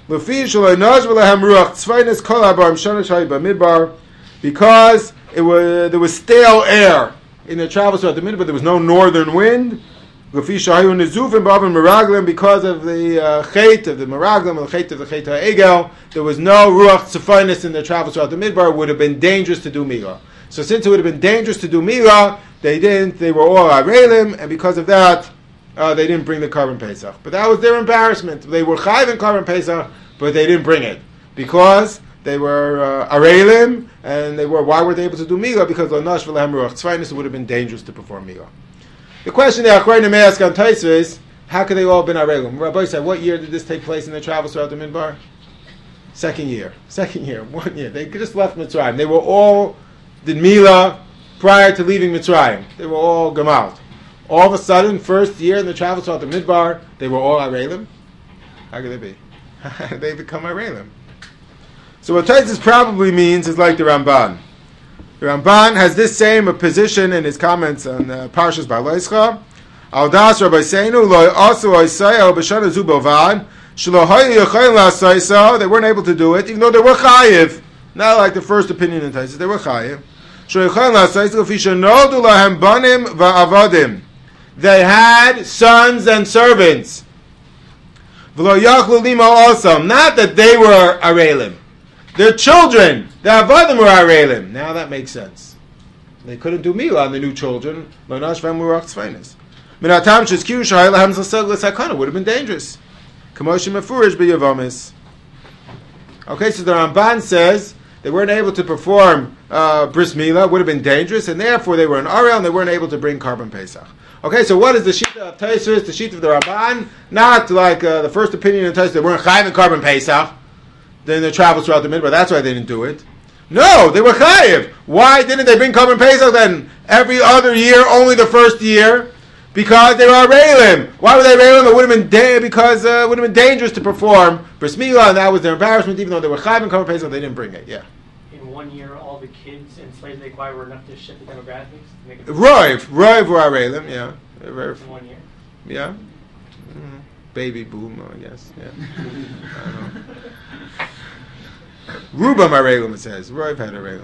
S1: Because it was, there was stale air in the travels throughout the Midbar, but there was no northern wind. Because of the uh, chait of the meraglim, the chait of the chait ha'egel, there was no ruach tzefinus in the travels throughout the Midbar. It would have been dangerous to do milah. So since it would have been dangerous to do milah, they didn't. They were all arelim, and because of that, uh, they didn't bring the Korban Pesach. But that was their embarrassment. They were chayiv in Korban Pesach, but they didn't bring it because they were uh, arelim, and they were. Why were they able to do milah? Because l'nash v'lehem ruach tzvaynis, it would have been dangerous to perform milah. The question the Achronim ask on Tosfos How could they all have been Arelim? Rabbi said, what year did this take place in their travels throughout the Midbar? Second year. Second year. One year. They just left Mitzrayim. They were all, did Mila prior to leaving Mitzrayim. They were all Gemalt. All of a sudden, first year in the travels throughout the Midbar, they were all Arelim? How could they be? How did they become Arelim? So what Taisus probably means is like the Ramban. The Ramban has this same position in his comments on uh, Parshas Baloischa. Al das Rabbi Seinu lo asu oisaya b'shana zu bovad shelo hayu yochayim la'asaisa. They weren't able to do it, even though they were chayiv. Not like the first opinion in Taisus. They were chayiv. Shelo yochayim la'asaisa l'fi shenoldu lahem banim va'avadim. They had sons and servants. V'lo yachlu lima also. Not that they were Arelim. Their children, the Avadim were Arelim. Now that makes sense. They couldn't do Mila on the new children. Lo nashvam l'ruach tzvainis. Minatam shezkiru shayla ham zasel l'sakana would have been dangerous. Kamoshim mefurish b'yavamis. Okay, so the Ramban says they weren't able to perform uh, bris Mila, would have been dangerous, and therefore they were an Arel and they weren't able to bring Karban Pesach. Okay, so what is the sheet of Taisus, the sheet of the Ramban? Not like uh, the first opinion in Taisus, they weren't chayiv in Karban Pesach. Then they traveled throughout the Midbar. That's why they didn't do it. No, they were chayiv. Why didn't they bring Karban Pesach then every other year, only the first year? Because they were Arelim. Why were they Arelim? It would have been da- because uh, it would have been dangerous to perform bris Milah, and that was their embarrassment. Even though they were chayiv in Karban Pesach, they didn't bring it. Yeah.
S2: In one year, all the kids and slaves they acquired were enough to shift the demographics. To make it
S1: Roiv, Roiv were Arelim. Yeah. Roiv.
S2: in one year.
S1: Yeah. Mm-hmm. Baby boom, I guess. Yeah. I don't know. Rubam Arelim, it says. Roiv had Arelim.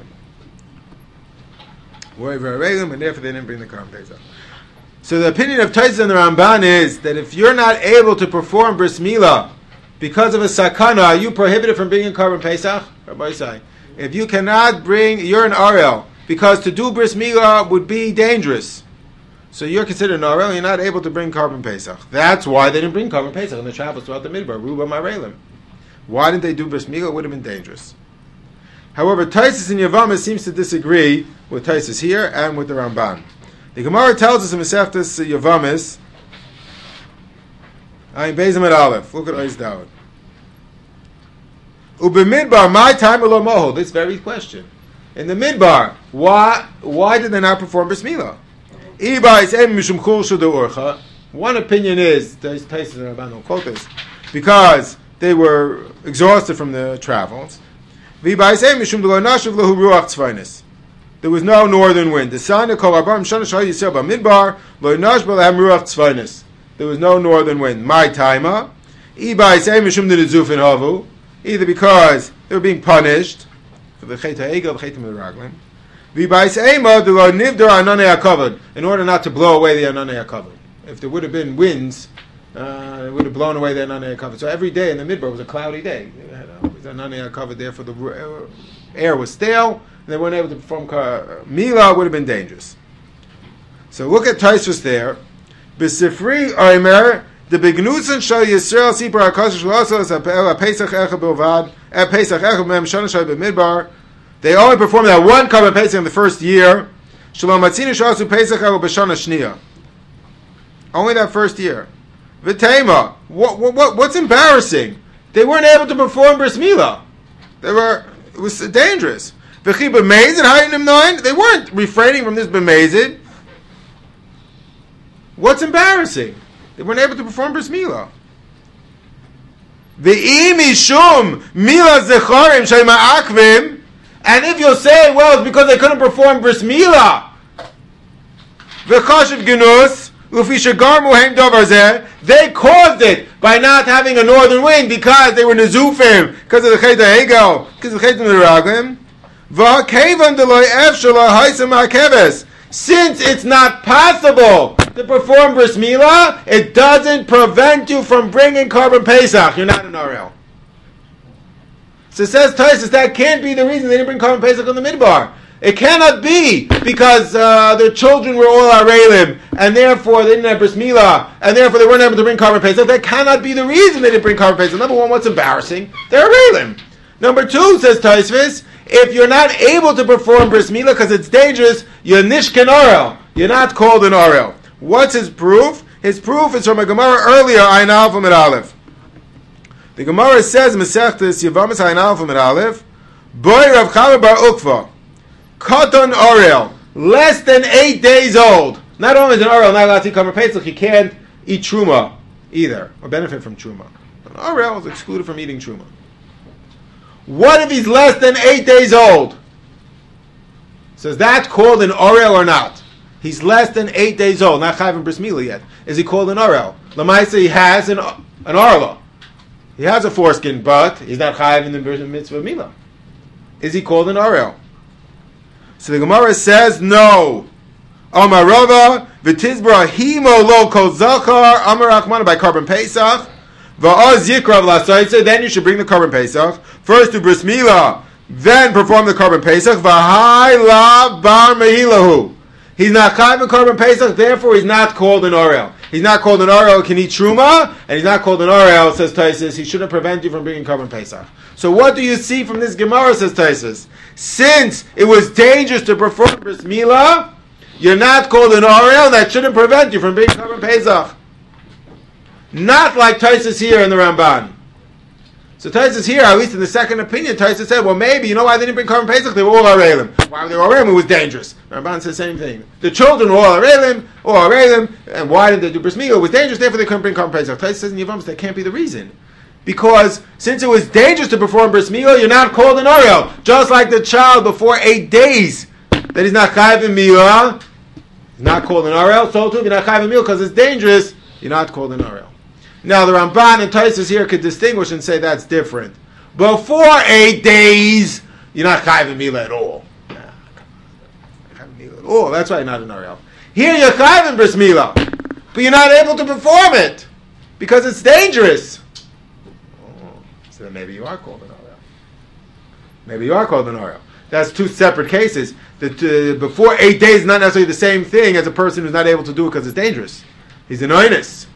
S1: Roiv were Arelim, and therefore they didn't bring the Karban Pesach. So the opinion of Taisus and the Ramban is that if you're not able to perform bris Milah because of a sakana, are you prohibited from bringing Karban Pesach? Rabbi Isai. If you cannot bring, you're an Arel, because to do bris Milah would be dangerous. So you're considered an Arel, and you're not able to bring Karban Pesach. That's why they didn't bring Karban Pesach in the travels throughout the Midbar. Rubam Arelim. Why didn't they do bris Milah? It would have been dangerous. However, Taisus in Yavamis seems to disagree with Taisus here and with the Ramban. The Gemara tells us in Masechtas Yavamis, Ayin Beis Amud Aleph. Look at Ois Dawud. Ubemidbar, my time elo moho. This very question. In the Midbar, why why did they not perform bris Milah? One opinion is, Taisus and Ramban don't quote this, because they were exhausted from the travels. There was no northern wind. There was no northern wind. My timer. Either because they were being punished for the Chet HaEgel, the Chet HaMiraglim, in order not to blow away the Ananei HaKavod. If there would have been winds, uh, it would have blown away the Ananei HaKavod. So every day in the Midbar was a cloudy day. They had always Ananei HaKavod there, for the air was stale, and they weren't able to perform uh, Milah. Would have been dangerous. So look at Taisus there. B'sifri Omer the Begnusen Shal Yisrael Sipar Hakadosh Shlosos Pesach Echad Bilvad at Pesach Echad Mem Shana Shal B'Midbar. They only performed that one Karban Pesach in the first year. Shalom Matzina Shasu Pesach Echad B'Shana Shniya. Only that first year. V'Tema. What, what, what's embarrassing? They weren't able to perform bris Milah. They were. It was dangerous. V'chi b'mezid ha'inim noin. They weren't refraining from this b'mezid. What's embarrassing? They weren't able to perform bris Milah. V'im ishum Milah zecharim shayma akvim. And if you'll say, well, it's because they couldn't perform bris Milah. V'chashiv genus ufi shegarmu heim davar zeh. They caused it by not having a northern wind because they were nezufim, because of the Chet HaEgel, because of the Chet HaMiraglim. V'hakevan deloy efshala haisem hakeves. Since it's not possible to perform bris Milah, it doesn't prevent you from bringing Karban Pesach. You're not an Arel. So it says Taisus, that can't be the reason they didn't bring Karban Pesach on the Midbar. It cannot be because uh, their children were all Arelim, and therefore they didn't have bris Milah, and therefore they weren't able to bring Karban Pesach. That cannot be the reason they didn't bring Karban Pesach. Number one, what's embarrassing? They're Arelim. Number two, says Taisus, if you're not able to perform bris Milah because it's dangerous, you're nishkan Arel. You're not called an Arel. What's his proof? His proof is from a Gemara earlier, Ayin Aleph Amid Aleph. The Gemara says, Masechtas Yavamas Ayin Aleph Amid Aleph, Boy Rav Chama Bar Ukva, Katan Orel, less than eight days old. Not only is an Orel not allowed to eat Karban Pesach, he can't eat Truma either, or benefit from Truma. An Orel is excluded from eating Truma. What if he's less than eight days old? So is that called an Orel or not? He's less than eight days old, not Chayv and Bris Milah yet. Is he called an Orel? Lamaisa, he has an, an Orla. He has a foreskin, but he's not Chayv in the mitzvah of Milah. Is he called an Orel? So the Gemara says no. Amar Rava, v'tizbra himo lo kol zachar, Amar Achmana by Karban Pesach, v'oz yikrav l'asaytze, then you should bring the Karban Pesach. First to Bris Milah, then perform the Karban Pesach, v'hai la bar mehilahu. He's not Chayv in Karban Pesach, therefore he's not called an Orel. He's not called an Orel, can eat Truma, and he's not called an Orel, says Taisus, he shouldn't prevent you from bringing Karban Pesach. So what do you see from this Gemara, says Taisus? Since it was dangerous to perform Bris Milah, you're not called an Orel, that shouldn't prevent you from bringing Karban Pesach. Not like Taisus here in the Ramban. So Taisus here, at least in the second opinion, Taisus said, well, maybe, you know why they didn't bring Karban Pesach? They were all Arelim. Why were they all Arelim? It was dangerous. The Ramban says the same thing. The children were all Arelim, all Arelim, and why didn't they do Bris Milah? It was dangerous, therefore they couldn't bring Karban Pesach. Taisus says in Yevamos, that can't be the reason. Because since it was dangerous to perform Bris Milah, you're not called an Orel. Just like the child before eight days, that he's not Chayv in Milah, he's not called an Orel. So too, if you're not Chayv in Milah because it's dangerous, you're not called an Orel. Now the Ramban and Taisus here could distinguish and say that's different. Before eight days, you're not Chayv in Milah at all. Nah, Chayv in Milah at all. That's why you're not an Orel. Here you're Chayv in Bris Milah, but you're not able to perform it because it's dangerous. Oh, so then maybe you are called an Orel. Maybe you are called an Orel. That's two separate cases. That uh, before eight days is not necessarily the same thing as a person who's not able to do it because it's dangerous. He's an oinus.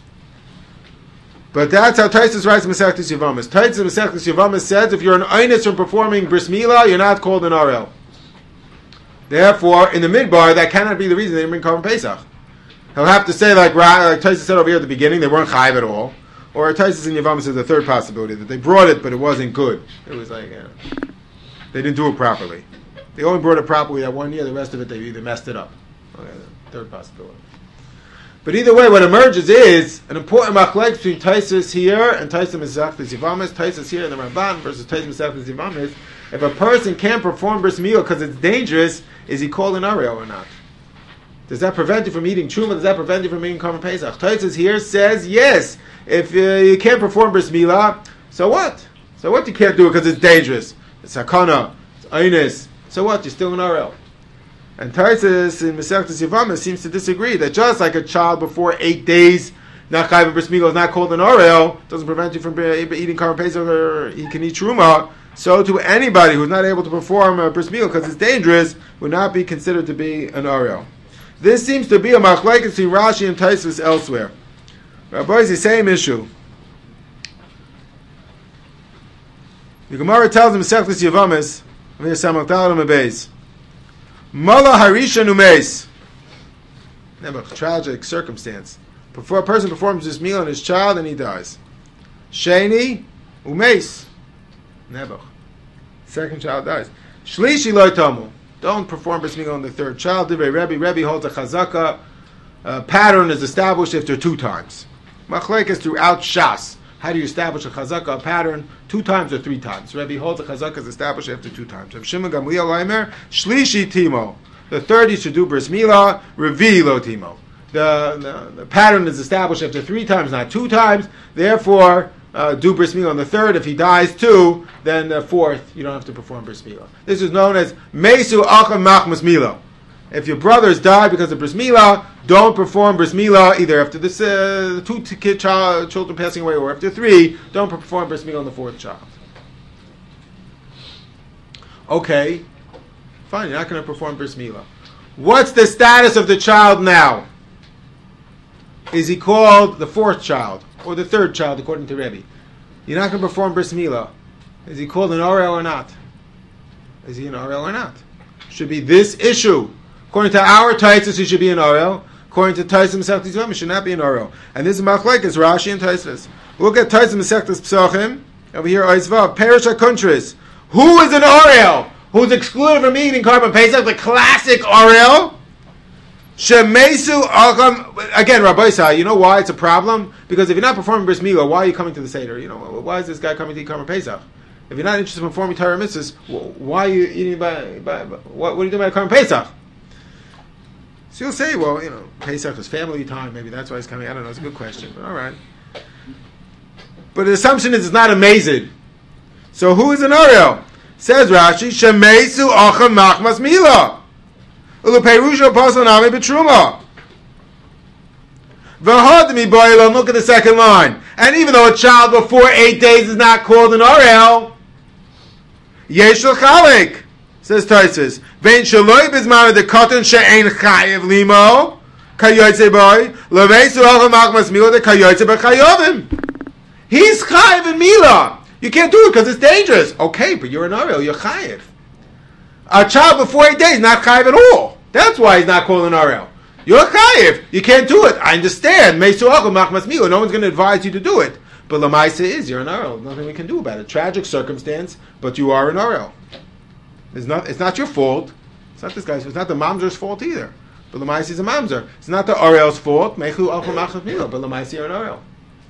S1: But that's how Taisus writes Masechtas Yevamos. Taisus Masechtas Yevamos says if you're an oinus from performing Bris Milah, you're not called an Orel. Therefore, in the midbar, that cannot be the reason they didn't bring Karban Pesach. He'll have to say, like, like Taisus said over here at the beginning, they weren't Chayv at all. Or Taisus in Yevamos says the third possibility, that they brought it, but it wasn't good. It was like, you know, they didn't do it properly. They only brought it properly that one year, the rest of it, they either messed it up. Okay, the third possibility. But either way, what emerges is an important machlek between Taisus here and Taisus Masechtas Yevamos. Taisus here in the Ramban versus Taisus Masechtas Yevamos. If a person can't perform Bris Milah because it's dangerous, is he called an Orel or not? Does that prevent you from eating Truma? Does that prevent you from eating Karban Pesach? Taisus here says yes. If uh, you can't perform Bris Milah, so what? So what? You can't do it because it's dangerous. It's Hakana. It's Oinus. So what? You're still an Orel. And Taisus in Masechtas Yevamos seems to disagree that just like a child before eight days, not Chayv and Bris Milah is not called an Orel, doesn't prevent you from eating Karban Pesach or he can eat Truma. So to anybody who's not able to perform a Bris Milah because it's dangerous would not be considered to be an Orel. This seems to be a machlekes between Rashi and Taisus elsewhere. Rabbi, it's the same issue. The Gemara tells him Masechtas Yevamos, Mala Harisha Numeis. Never tragic circumstance. Before a person performs this meal on his child and he dies. Sheni Umeis. Never. Second child dies. Shlishi Loi Tamu. Don't perform bris milah on the third child. Divrei Rebbe. Rebbe holds a chazaka. A pattern is established after two times. Machlekes throughout Shas. How do you establish a chazaka, a pattern? Two times or three times. Rebbe holds a chazaka is established after two times. Rav Shimon Gamliel Omer, Shlishi Timo. The third you should do bris milah, Revi Lo Timo. The, the, the pattern is established after three times, not two times. Therefore, uh, do bris milah on the third. If he dies too, then the fourth, you don't have to perform bris milah. This is known as Mesu Acham Machmas Milah. If your brothers die because of bris milah, don't perform bris milah either after this, uh, the two kid child, children passing away or after three. Don't perform bris milah on the fourth child. Okay, fine, you're not going to perform bris milah. What's the status of the child now? Is he called the fourth child or the third child according to Rebbe? You're not going to perform bris milah. Is he called an Orel or not? Is he an Orel or not? Should be this issue. According to our Taisus, he should be an Orel. According to Taisus Masechtas Yevamos, should not be an Orel. And this is Machlekes Rashi and Taisus. Look at Taisus Masechtas Pesachim over here. Oizvav Perish HaKuntris. Who is an Orel? Who's excluded from eating Karban Pesach? The classic Orel. Shemesu Acham. Again, Rabbi Isai, you know why it's a problem? Because if you're not performing Bris Milah, why are you coming to the Seder? You know, why is this guy coming to eat Karban Pesach? If you're not interested in performing Torah mitzvahs, why are you eating by, by, by what, what are you doing by Karban Pesach? So you'll say, well, you know, Pesach is family time. Maybe that's why he's coming. I don't know. It's a good question, but all right. But the assumption is it's not amazing. So who is an Ariel? Says Rashi, Shemesu Acham Machmas Milah. Ulupeirusha Pasanami Betruma. V'hadmi Boilon. Look at the second line. And even though a child before eight days is not called an Ariel, Yeshel Chalik. Says Taisus, Vein Shaloi Bizmana de Katan She'ein Chayev Limo, Kayotze Boy, Levesu Acham Machmas Milah de Kayotze B'Chayovim. He's Chayev in Milah. You can't do it because it's dangerous. Okay, but you're an Ariel, you're Chayev. A child before eight days not Chayev at all. That's why he's not called an Ariel. You're Chayev. You can't do it. I understand. Mesu Acham Machmas Milah. No one's going to advise you to do it. But Lamaisa is, you're an Ariel. Nothing we can do about it. Tragic circumstance, but you are an Ariel. It's not, it's not your fault. It's not this guy's. It's not the mamzer's fault either. But Lamaisi is a mamzer. It's not the Ariel's fault. Mechu Acham Machmas Milah. But Lamaisi are an Ariel.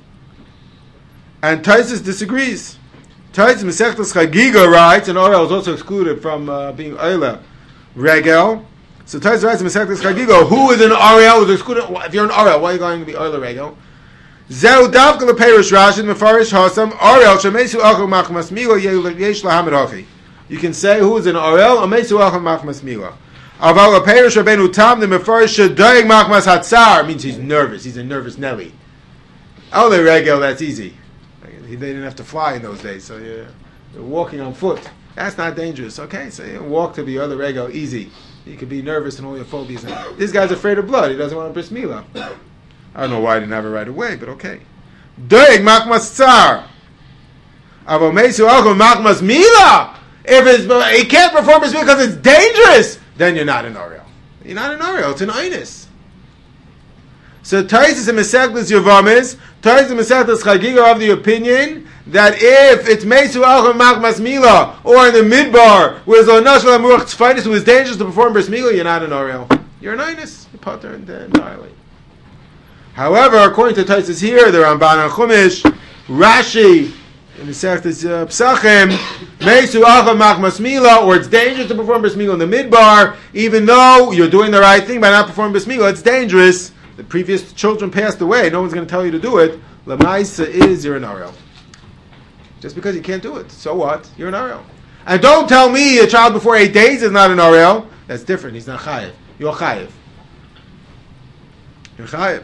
S1: And Taisus disagrees. Taisus Masechtas Chagiga writes, and Ariel is also excluded from uh, being Oila Regel. So Taisus writes in Masechtas Chagiga, who is an Ariel? Who's excluded? If you're an Ariel, why are you going to be Oila Regel? Zeu Davka Leperish Rashid Mefarish Hasam Ariel Shemesu Acham Machmas Milah Yesh Lahamid Hachi. You can say who is an Ariel? Amesu Acham Machmas Milah. Aval Leperish Rabbeinu Tam the Mefarish Shadayig Machmas Hatzar means he's nervous. He's a nervous Nelly. Oila Regel, that's easy. They didn't have to fly in those days, so you're, you're walking on foot. That's not dangerous. Okay, so you walk to the other Regel easy. You could be nervous and all your phobias. This guy's afraid of blood. He doesn't want to bris milah. I don't know why I didn't have it right away, but okay. Doeg machmas tsar. Avomesu alchom machmas milah. If it's, he can't perform bris milah because it's dangerous, then you're not an Ariel. You're not an Ariel. It's an Einus. So Taisus and Masechtas Yevamos, Taisus and Masechtas Chagiga are of the opinion that if it's Mesu Acham Machmas Milah or in the Midbar, where there's a Nashal Amuach Tzfaitis who is dangerous to perform Bris Milah, you're not an Ariel. You're an Einus. You're Potter entirely. However, according to Taisus here, the Ramban and Chumash, Rashi, in the Masechtas uh, Pesachim, Mesu Acham Machmas Milah, or it's dangerous to perform Bris Milah in the Midbar, even though you're doing the right thing by not performing Bris Milah, it's dangerous. The previous children passed away. No one's going to tell you to do it. Lamaisa is you're an Ariel. Just because you can't do it. So what? You're an Ariel. And don't tell me a child before eight days is not an Ariel. That's different. He's not Chayev. You're Chayev. You're Chayev.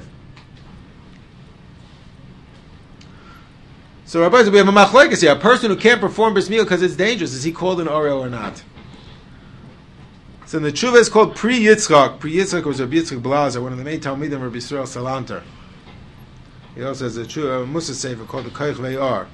S1: So Rabbi said we have a machlokes here. A person who can't perform bris milah because it's dangerous, is he called an Ariel or not? So the tshuva is called Pri Yitzchak. Pri Yitzchak was Rabbi Yitzchak Blazer, one of the main Talmidim of Rabbi Yisrael Salanter. He also has a tshuva, a Musa sefer called the Koich Le'ar.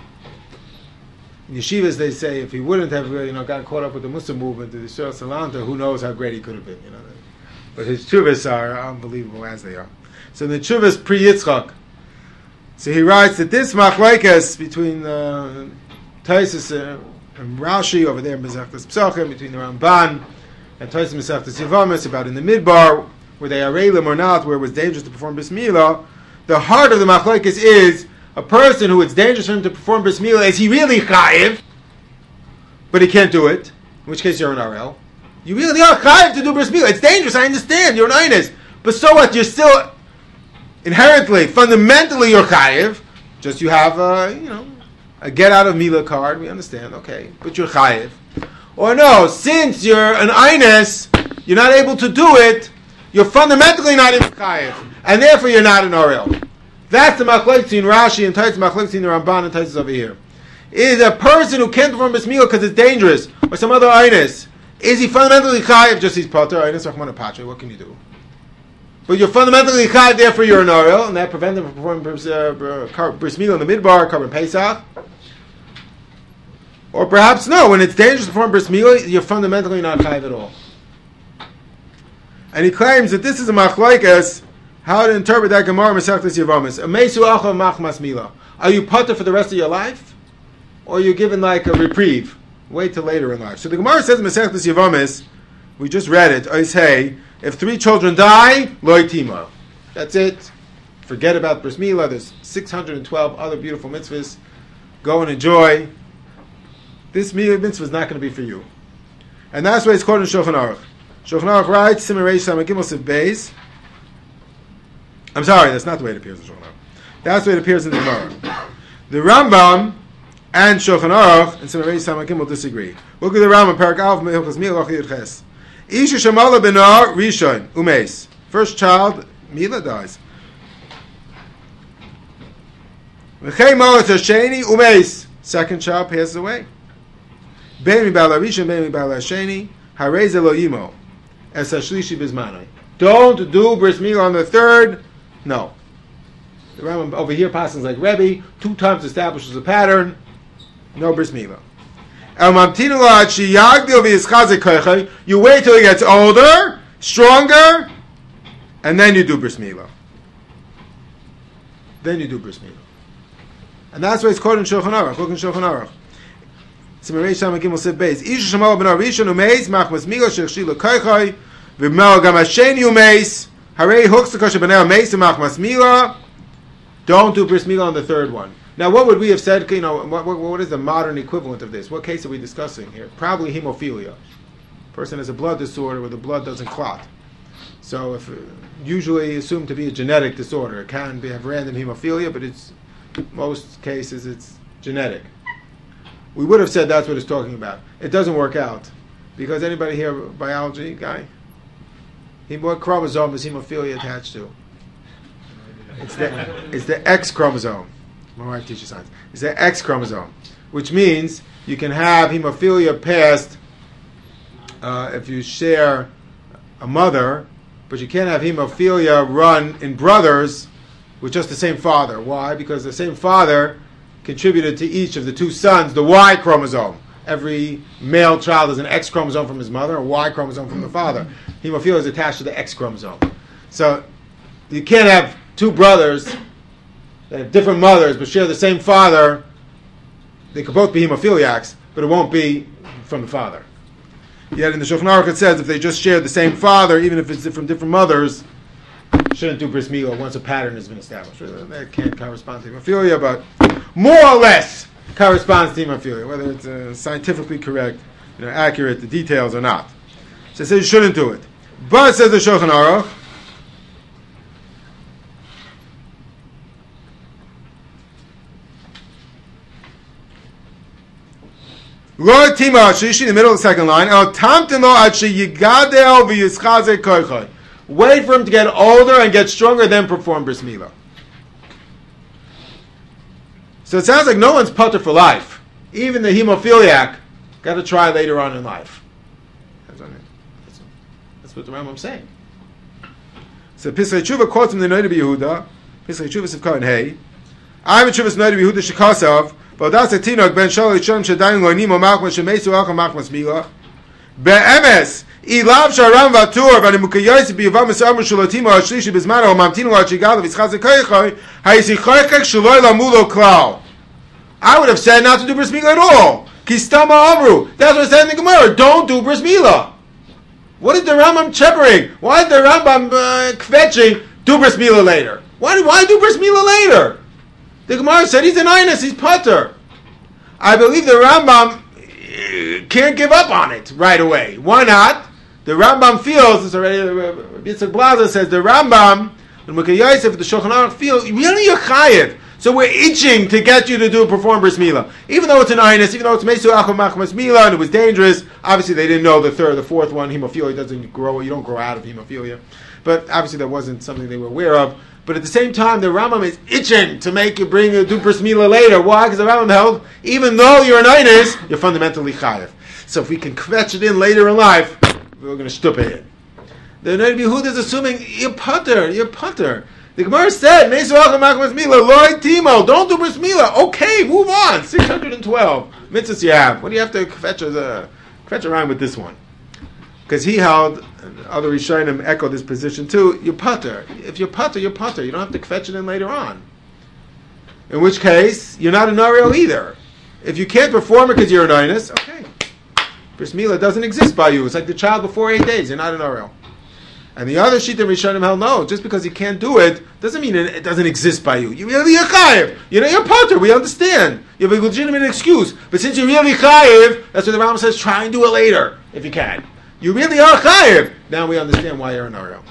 S1: In yeshivas they say if he wouldn't have you know got caught up with the Musa movement, the Yisrael Salanter, who knows how great he could have been. You know, but his tshuvas are unbelievable as they are. So the tshuva is Pri Yitzchak. So he writes that this machlokes between uh, Taisus uh, and Rashi over there in Masechtas Pesachim, between the Ramban and Taisus Masechtas Yevamos about in the Midbar, where they are Reilim or not, where it was dangerous to perform bris milah. The heart of the machlokes is a person who it's dangerous for him to perform bris milah. Is he really chayiv? But he can't do it. In which case you're an R L. You really are chayiv to do bris milah. It's dangerous. I understand. You're an einus. But so what? You're still inherently, fundamentally, you're chayiv. Just you have a you know a get out of milah card. We understand. Okay, but you're chayiv. Or no, since you're an einus, you're not able to do it. You're fundamentally not in chayiv, and therefore you're not an R L. That's the machlokes in Rashi and Taisus, machlokes in the Ramban and Taisus over here. Is a person who can't perform bris milah because it's dangerous, or some other einus, is he fundamentally chayiv? Just he's potter einus rachman patre. What can you do? But you're fundamentally chayiv, therefore you're an R L, and that prevents him from performing bris, uh, bris milah in the midbar, Karban Pesach. Or perhaps no, when it's dangerous to perform bris milah, you're fundamentally not chayiv at all. And he claims that this is a machlokes, how to interpret that Gemara Masechtas Yevamos. Amesu acha machmas mila. Are you pater for the rest of your life? Or are you given like a reprieve? Wait till later in life. So the Gemara says in Masechtas Yevamos, we just read it, I say, if three children die, loy timo. That's it. Forget about bris milah. There's six hundred twelve other beautiful mitzvahs. Go and enjoy. This mitzvah is not going to be for you. And that's why it's called in Shulchan Aruch. Shulchan Aruch writes, Simon Reish Samar Gimel Siv Beis. I'm sorry, that's not the way it appears in Shulchan Aruch. That's the way it appears in the Gemara. The Rambam and Shulchan Aruch and Simon Reish Samar Gimel disagree. Look at the Rambam, Parak Alf Mehilchas Milah Yud Ches. Isha Shamala Benar Rishon Umeis. First child, Mila dies. V'chei Molat Hasheni Umeis. Second child passes away. Ben Mibala Rishon, Ben Mibala Hasheni. Harei Ze Lo Yimo. Es Hashlishi Bizmanai. Don't do bris milah on the third. No. The Rambam over here passes like Rebbe. Two times establishes a pattern. No bris milah. You wait till he gets older, stronger, and then you do bris milah. Then you do bris milah. And that's why it's called in Shulchan Aruch. Look in Shulchan Aruch. Simarei Shama Gimel Sib Beis. Isha Shamal Ben Arishon Umeis Machmas Milah Shechshila Koichai V'Mel Gamasheni Umeis Harei Hooks Lekosha Benel Umeis Machmas Milah. Don't do bris milah on the third one. Now, what would we have said? You know, what, what, what is the modern equivalent of this? What case are we discussing here? Probably hemophilia. Person has a blood disorder where the blood doesn't clot. So, if uh, usually assumed to be a genetic disorder, it can be, have random hemophilia, but it's most cases it's genetic. We would have said that's what it's talking about. It doesn't work out because anybody here, biology guy, he, what chromosome is hemophilia attached to? It's the it's the X chromosome. My wife teaches science. It's the X chromosome, which means you can have hemophilia passed uh, if you share a mother, but you can't have hemophilia run in brothers with just the same father. Why? Because the same father contributed to each of the two sons the Y chromosome. Every male child has an X chromosome from his mother, a Y chromosome from the father. Hemophilia is attached to the X chromosome. So you can't have two brothers that have different mothers but share the same father. They could both be hemophiliacs, but it won't be from the father. Yet in the Shulchan Aruch it says if they just share the same father, even if it's from different mothers, shouldn't do bris milah once a pattern has been established. That can't correspond to hemophilia, but more or less corresponds to hemophilia, whether it's uh, scientifically correct, you know, accurate, the details or not. So it says you shouldn't do it. But, says the Shulchan Aruch, Lo tima shishi in the middle of the second line. El tamtin lo ad sheyigadel v'yischazek koichai. Wait for him to get older and get stronger, then perform bris milah. So it sounds like no one's pater for life. Even the hemophiliac got to try later on in life. That's, that's what the Rambam's saying. So Pischei Tshuva quotes from the Noda B'Yehuda. Pischei Tshuva Sivkot Hey. I'm a Tshuva's Noda B'Yehuda Shekasav. V'odas etinok ben shalosh shon shedayin lo nimo machmas shemesu alcha machmas milah. Be'emes ilav sharam v'atur v'animukayoyis b'yivam esamu shalotimo ha'shlishi b'zmano ha'mamtinu ha'chigal v'yischaz ha'koichoi ha'yisichoichek shaloi lamulo klal. I would have said not to do bris milah at all. Kistama amru. That's what it said in the Gemara. Don't do bris milah. What is the Rambam cheppering? Why is the Rambam uh, kvetching? Do bris milah later. Why, why do bris milah later? The Gemara said he's an Einus, he's Pater. I believe the Rambam can't give up on it right away. Why not? The Rambam feels, it's already, Yitzhak Blaza says, the Rambam, and Mekah Yosef, the Shulchan Aruch feels, really you're chayev. So we're itching to get you to do perform bris milah. Even though it's an Einus, even though it's Mesu Achom Machmas Milah, and it was dangerous, obviously they didn't know the third, the fourth one, hemophilia doesn't grow, you don't grow out of hemophilia. But obviously that wasn't something they were aware of. But at the same time, the Rambam is itching to make you bring a do bris milah later. Why? Because the Rambam held, even though you're an Einus, you're fundamentally chayev. So if we can kvetch it in later in life, we're going to stup it in. The Noda B'Yehuda is assuming you're Pater, you're Pater. The Gemara said, Mesu Alcha Machmas Milah, Loi Timo, don't do bris milah. Okay, move on. six hundred twelve mitzvahs you have. What do you have to kvetch, uh, kvetch around with this one? because he held, and other Rishonim echo this position too, you're putter. If you're putter, you're putter. You don't have to fetch it in later on. In which case, you're not an Ariel either. If you can't perform it because you're an Inus, okay. Bris Milah doesn't exist by you. It's like the child before eight days. You're not an Ariel. And the other Shita Rishonim held no. Just because you can't do it doesn't mean it, it doesn't exist by you. You're really a chayiv. You know, you're putter. We understand. You have a legitimate excuse. But since you're really chayiv, that's what the Rambam says, try and do it later, if you can. You really are chayiv. Now we understand why you're an Ariel.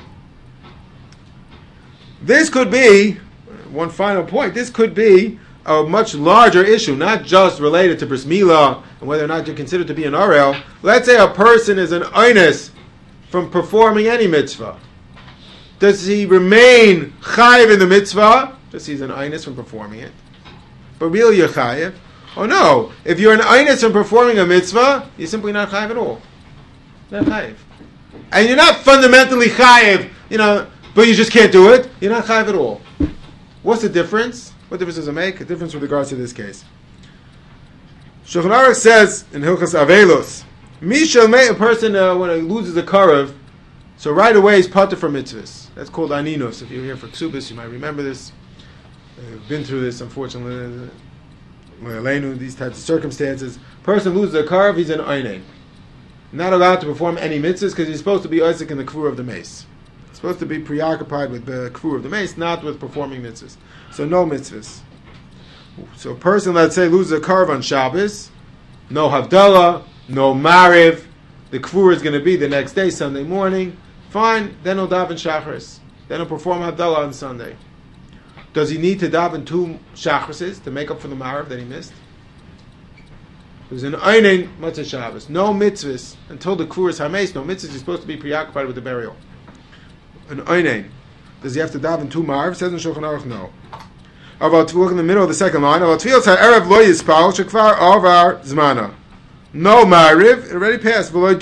S1: This could be, one final point, this could be a much larger issue, not just related to Bris Milah and whether or not you're considered to be an Ariel. Let's say a person is an Inus from performing any mitzvah. Does he remain chayiv in the mitzvah? Just he's an Inus from performing it. But really you're chayiv. Oh no, if you're an Inus from performing a mitzvah, you're simply not chayiv at all. Not chayiv. And you're not fundamentally chayiv, you know, but you just can't do it. You're not chayiv at all. What's the difference? What difference does it make? A difference with regards to this case. Shulchan Aruch says in Hilchas Avelos, Mishal may a person uh, when he loses a karav, so right away he's pater from mitzvahs. That's called aninos. If you're here for ksubis, you might remember this. I've been through this, unfortunately. These types of circumstances. Person loses a karav, he's an einin. Not allowed to perform any mitzvahs because he's supposed to be Isaac in the kvur of the mace. He's supposed to be preoccupied with the kvur of the mace, not with performing mitzvahs. So no mitzvahs. So a person, let's say, loses a karav on Shabbos, no havdalah, no mariv, the kvur is going to be the next day, Sunday morning. Fine, then he'll daven shacharis. Then he'll perform havdalah on Sunday. Does he need to daven two shacharises to make up for the mariv that he missed? There's an einin matzah Shabbos. No mitzvahs until the kvur is hameis. No mitzvahs. He's supposed to be preoccupied with the burial. An einin. Does he have to daven two mariv? Says in Shulchan Aruch, no. About look in the middle of the second line. About tefillas ha'erev lo yispal shekvar avar zmana. No mariv, it already passed. You don't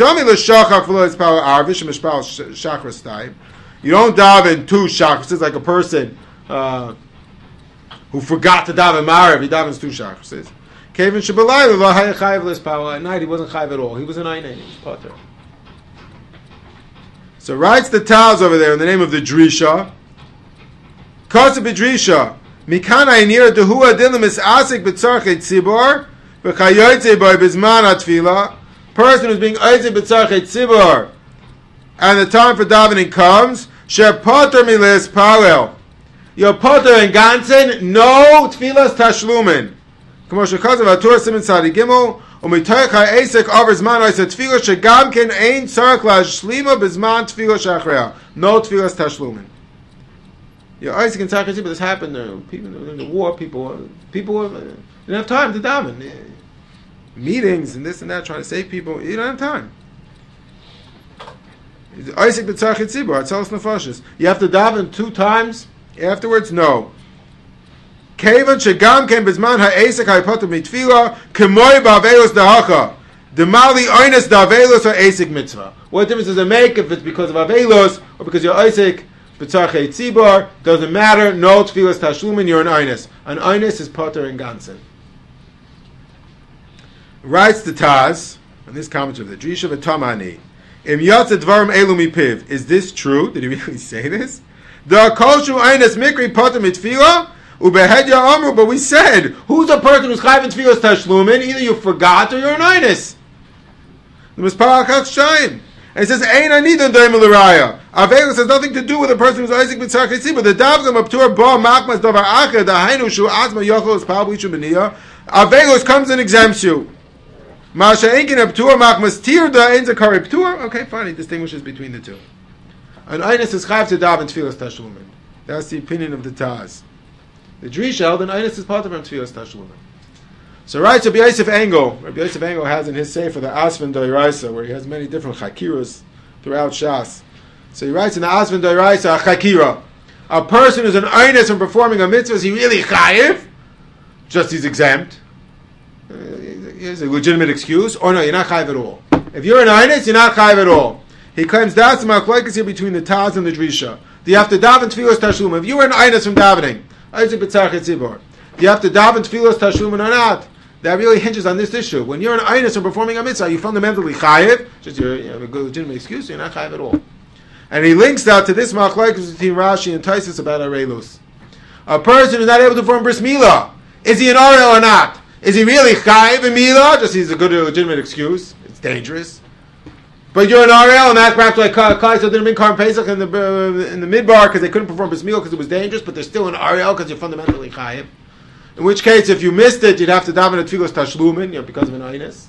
S1: daven two chakras. It's like a person uh, who forgot to daven mariv. He davens two chakras. At night he wasn't chayiv at all. He was an einin. He was pater. So writes the Taz over there in the name of the Drisha. Kasa b'Drisha. Mikana inira dehua dilim is asik b'tzarchei tzibor. Person who's being oitzei b'tzarchei tzibor, and the time for davening comes, she'poter miles palel. You're poter in ganzen, no tfilas tashlumin. K'mo shekazav atur simin tzadi gimel, umitoich ha'esek over zman oitzei tfilas shegam ken ein tzarech la'shlima b'zman tfilas shachreya. No tfilas tashlumin. You're oitzei in tzarchei tzibor. This happened uh, people in the war. People, people uh, didn't have time to daven. Meetings and this and that, trying to save people. You don't have time. Isaac b'tzarchei tzibor, atzalas nefashos. You have to daven two times. Afterwards, no. Kevan shegam ken bezman ha'esek ha'poter mitfila k'moi ba'avelos dahacha. Demali oines da'avelos or esek mitzvah. What difference does it make if it's because of avelos or because you're Isaac b'tzarchei tzibor? Doesn't matter. No tfilas tashlumin. You're an oines. An oines is poter in ganzen. Writes the Taz, on this commentary of the Drisha v'tamani, Im yatsa dvarim elu mipiv. Is this true? Did he really say this? The koshu eines mikri poter mitfila ubehed ya'amru. But we said, who's a person who's chayv in tfilas tashlumin? Either you forgot or you're an eines. The mispar hakach shayim. And it says, Ein anidan doim l'raya. Avelos has nothing to do with a person who's Isaac b'tzarchei tzibor. The davzam abtur ba makmas davar acher dahainu shu azma yochel es pal b'ishu b'niyah. Avelos comes and exempts you. Masha enkin abtur makmas tir da ein zakari abtur. Okay, fine. He distinguishes between the two. An eines is chayv to daven tfilas tashlumin. That's the opinion of the Taz. The Drisha held an eines is part of him tfilas tashlumin. So writes Rabbi Yosef Engel. Rabbi Yosef Engel has in his sefer the Asvan Doiraisa, where he has many different chakiras throughout Shas. So he writes in the Asvan Doiraisa a chakira. A person who's an eines from performing a mitzvah, is he really chayiv? Just he's exempt. Uh, he has a legitimate excuse. Or no, you're not chayiv at all. If you're an eines, you're not chayiv at all. He claims that's the machlokes here between the Taz and the Drisha. Do you have to daven tfilas tashlumin? If you were an eines from davening, Isaac b'tzarchei tzibor, do you have to daven tfilas tashlumin or not? that really hinges on this issue. When you're an einus or performing a mitzvah, you fundamentally chayiv, just you're, you have a good legitimate excuse, so you're not chayiv at all. And he links that to this machlokes between Rashi and Taisus about arelus. A person who's not able to perform bris milah, is he an arel or not? Is he really chayiv in milah? Just he's a good legitimate excuse. It's dangerous. But you're an arel, and that's perhaps like Klai didn't bring Karm Pesach in the uh, in the midbar because they couldn't perform bris milah because it was dangerous, but they're still an arel because you're fundamentally chayiv. In which case, if you missed it, you'd have to daven at tefillas tashlumin, you know, because of an einus.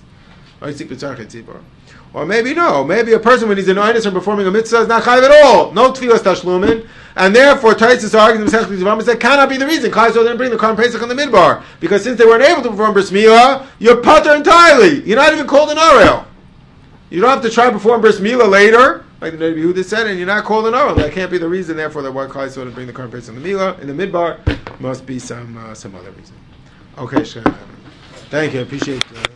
S1: Or maybe no, maybe a person when he's an einus and performing a mitzvah is not chayiv at all, no tefillas tashlumin, and therefore Taisus argues that cannot be the reason Klai didn't bring the Karm Pesach in the midbar, because since they weren't able to perform bris milah, you're putter entirely. You're not even called an arel. You don't have to try to perform bris milah later, like the Rebbe Yehuda said, and you're not called an arel. That can't be the reason. Therefore, that why Klai didn't bring the Karm Pesach in the milah in the midbar must be some uh, some other reason. Okay, Shana. Thank you. I appreciate. Uh,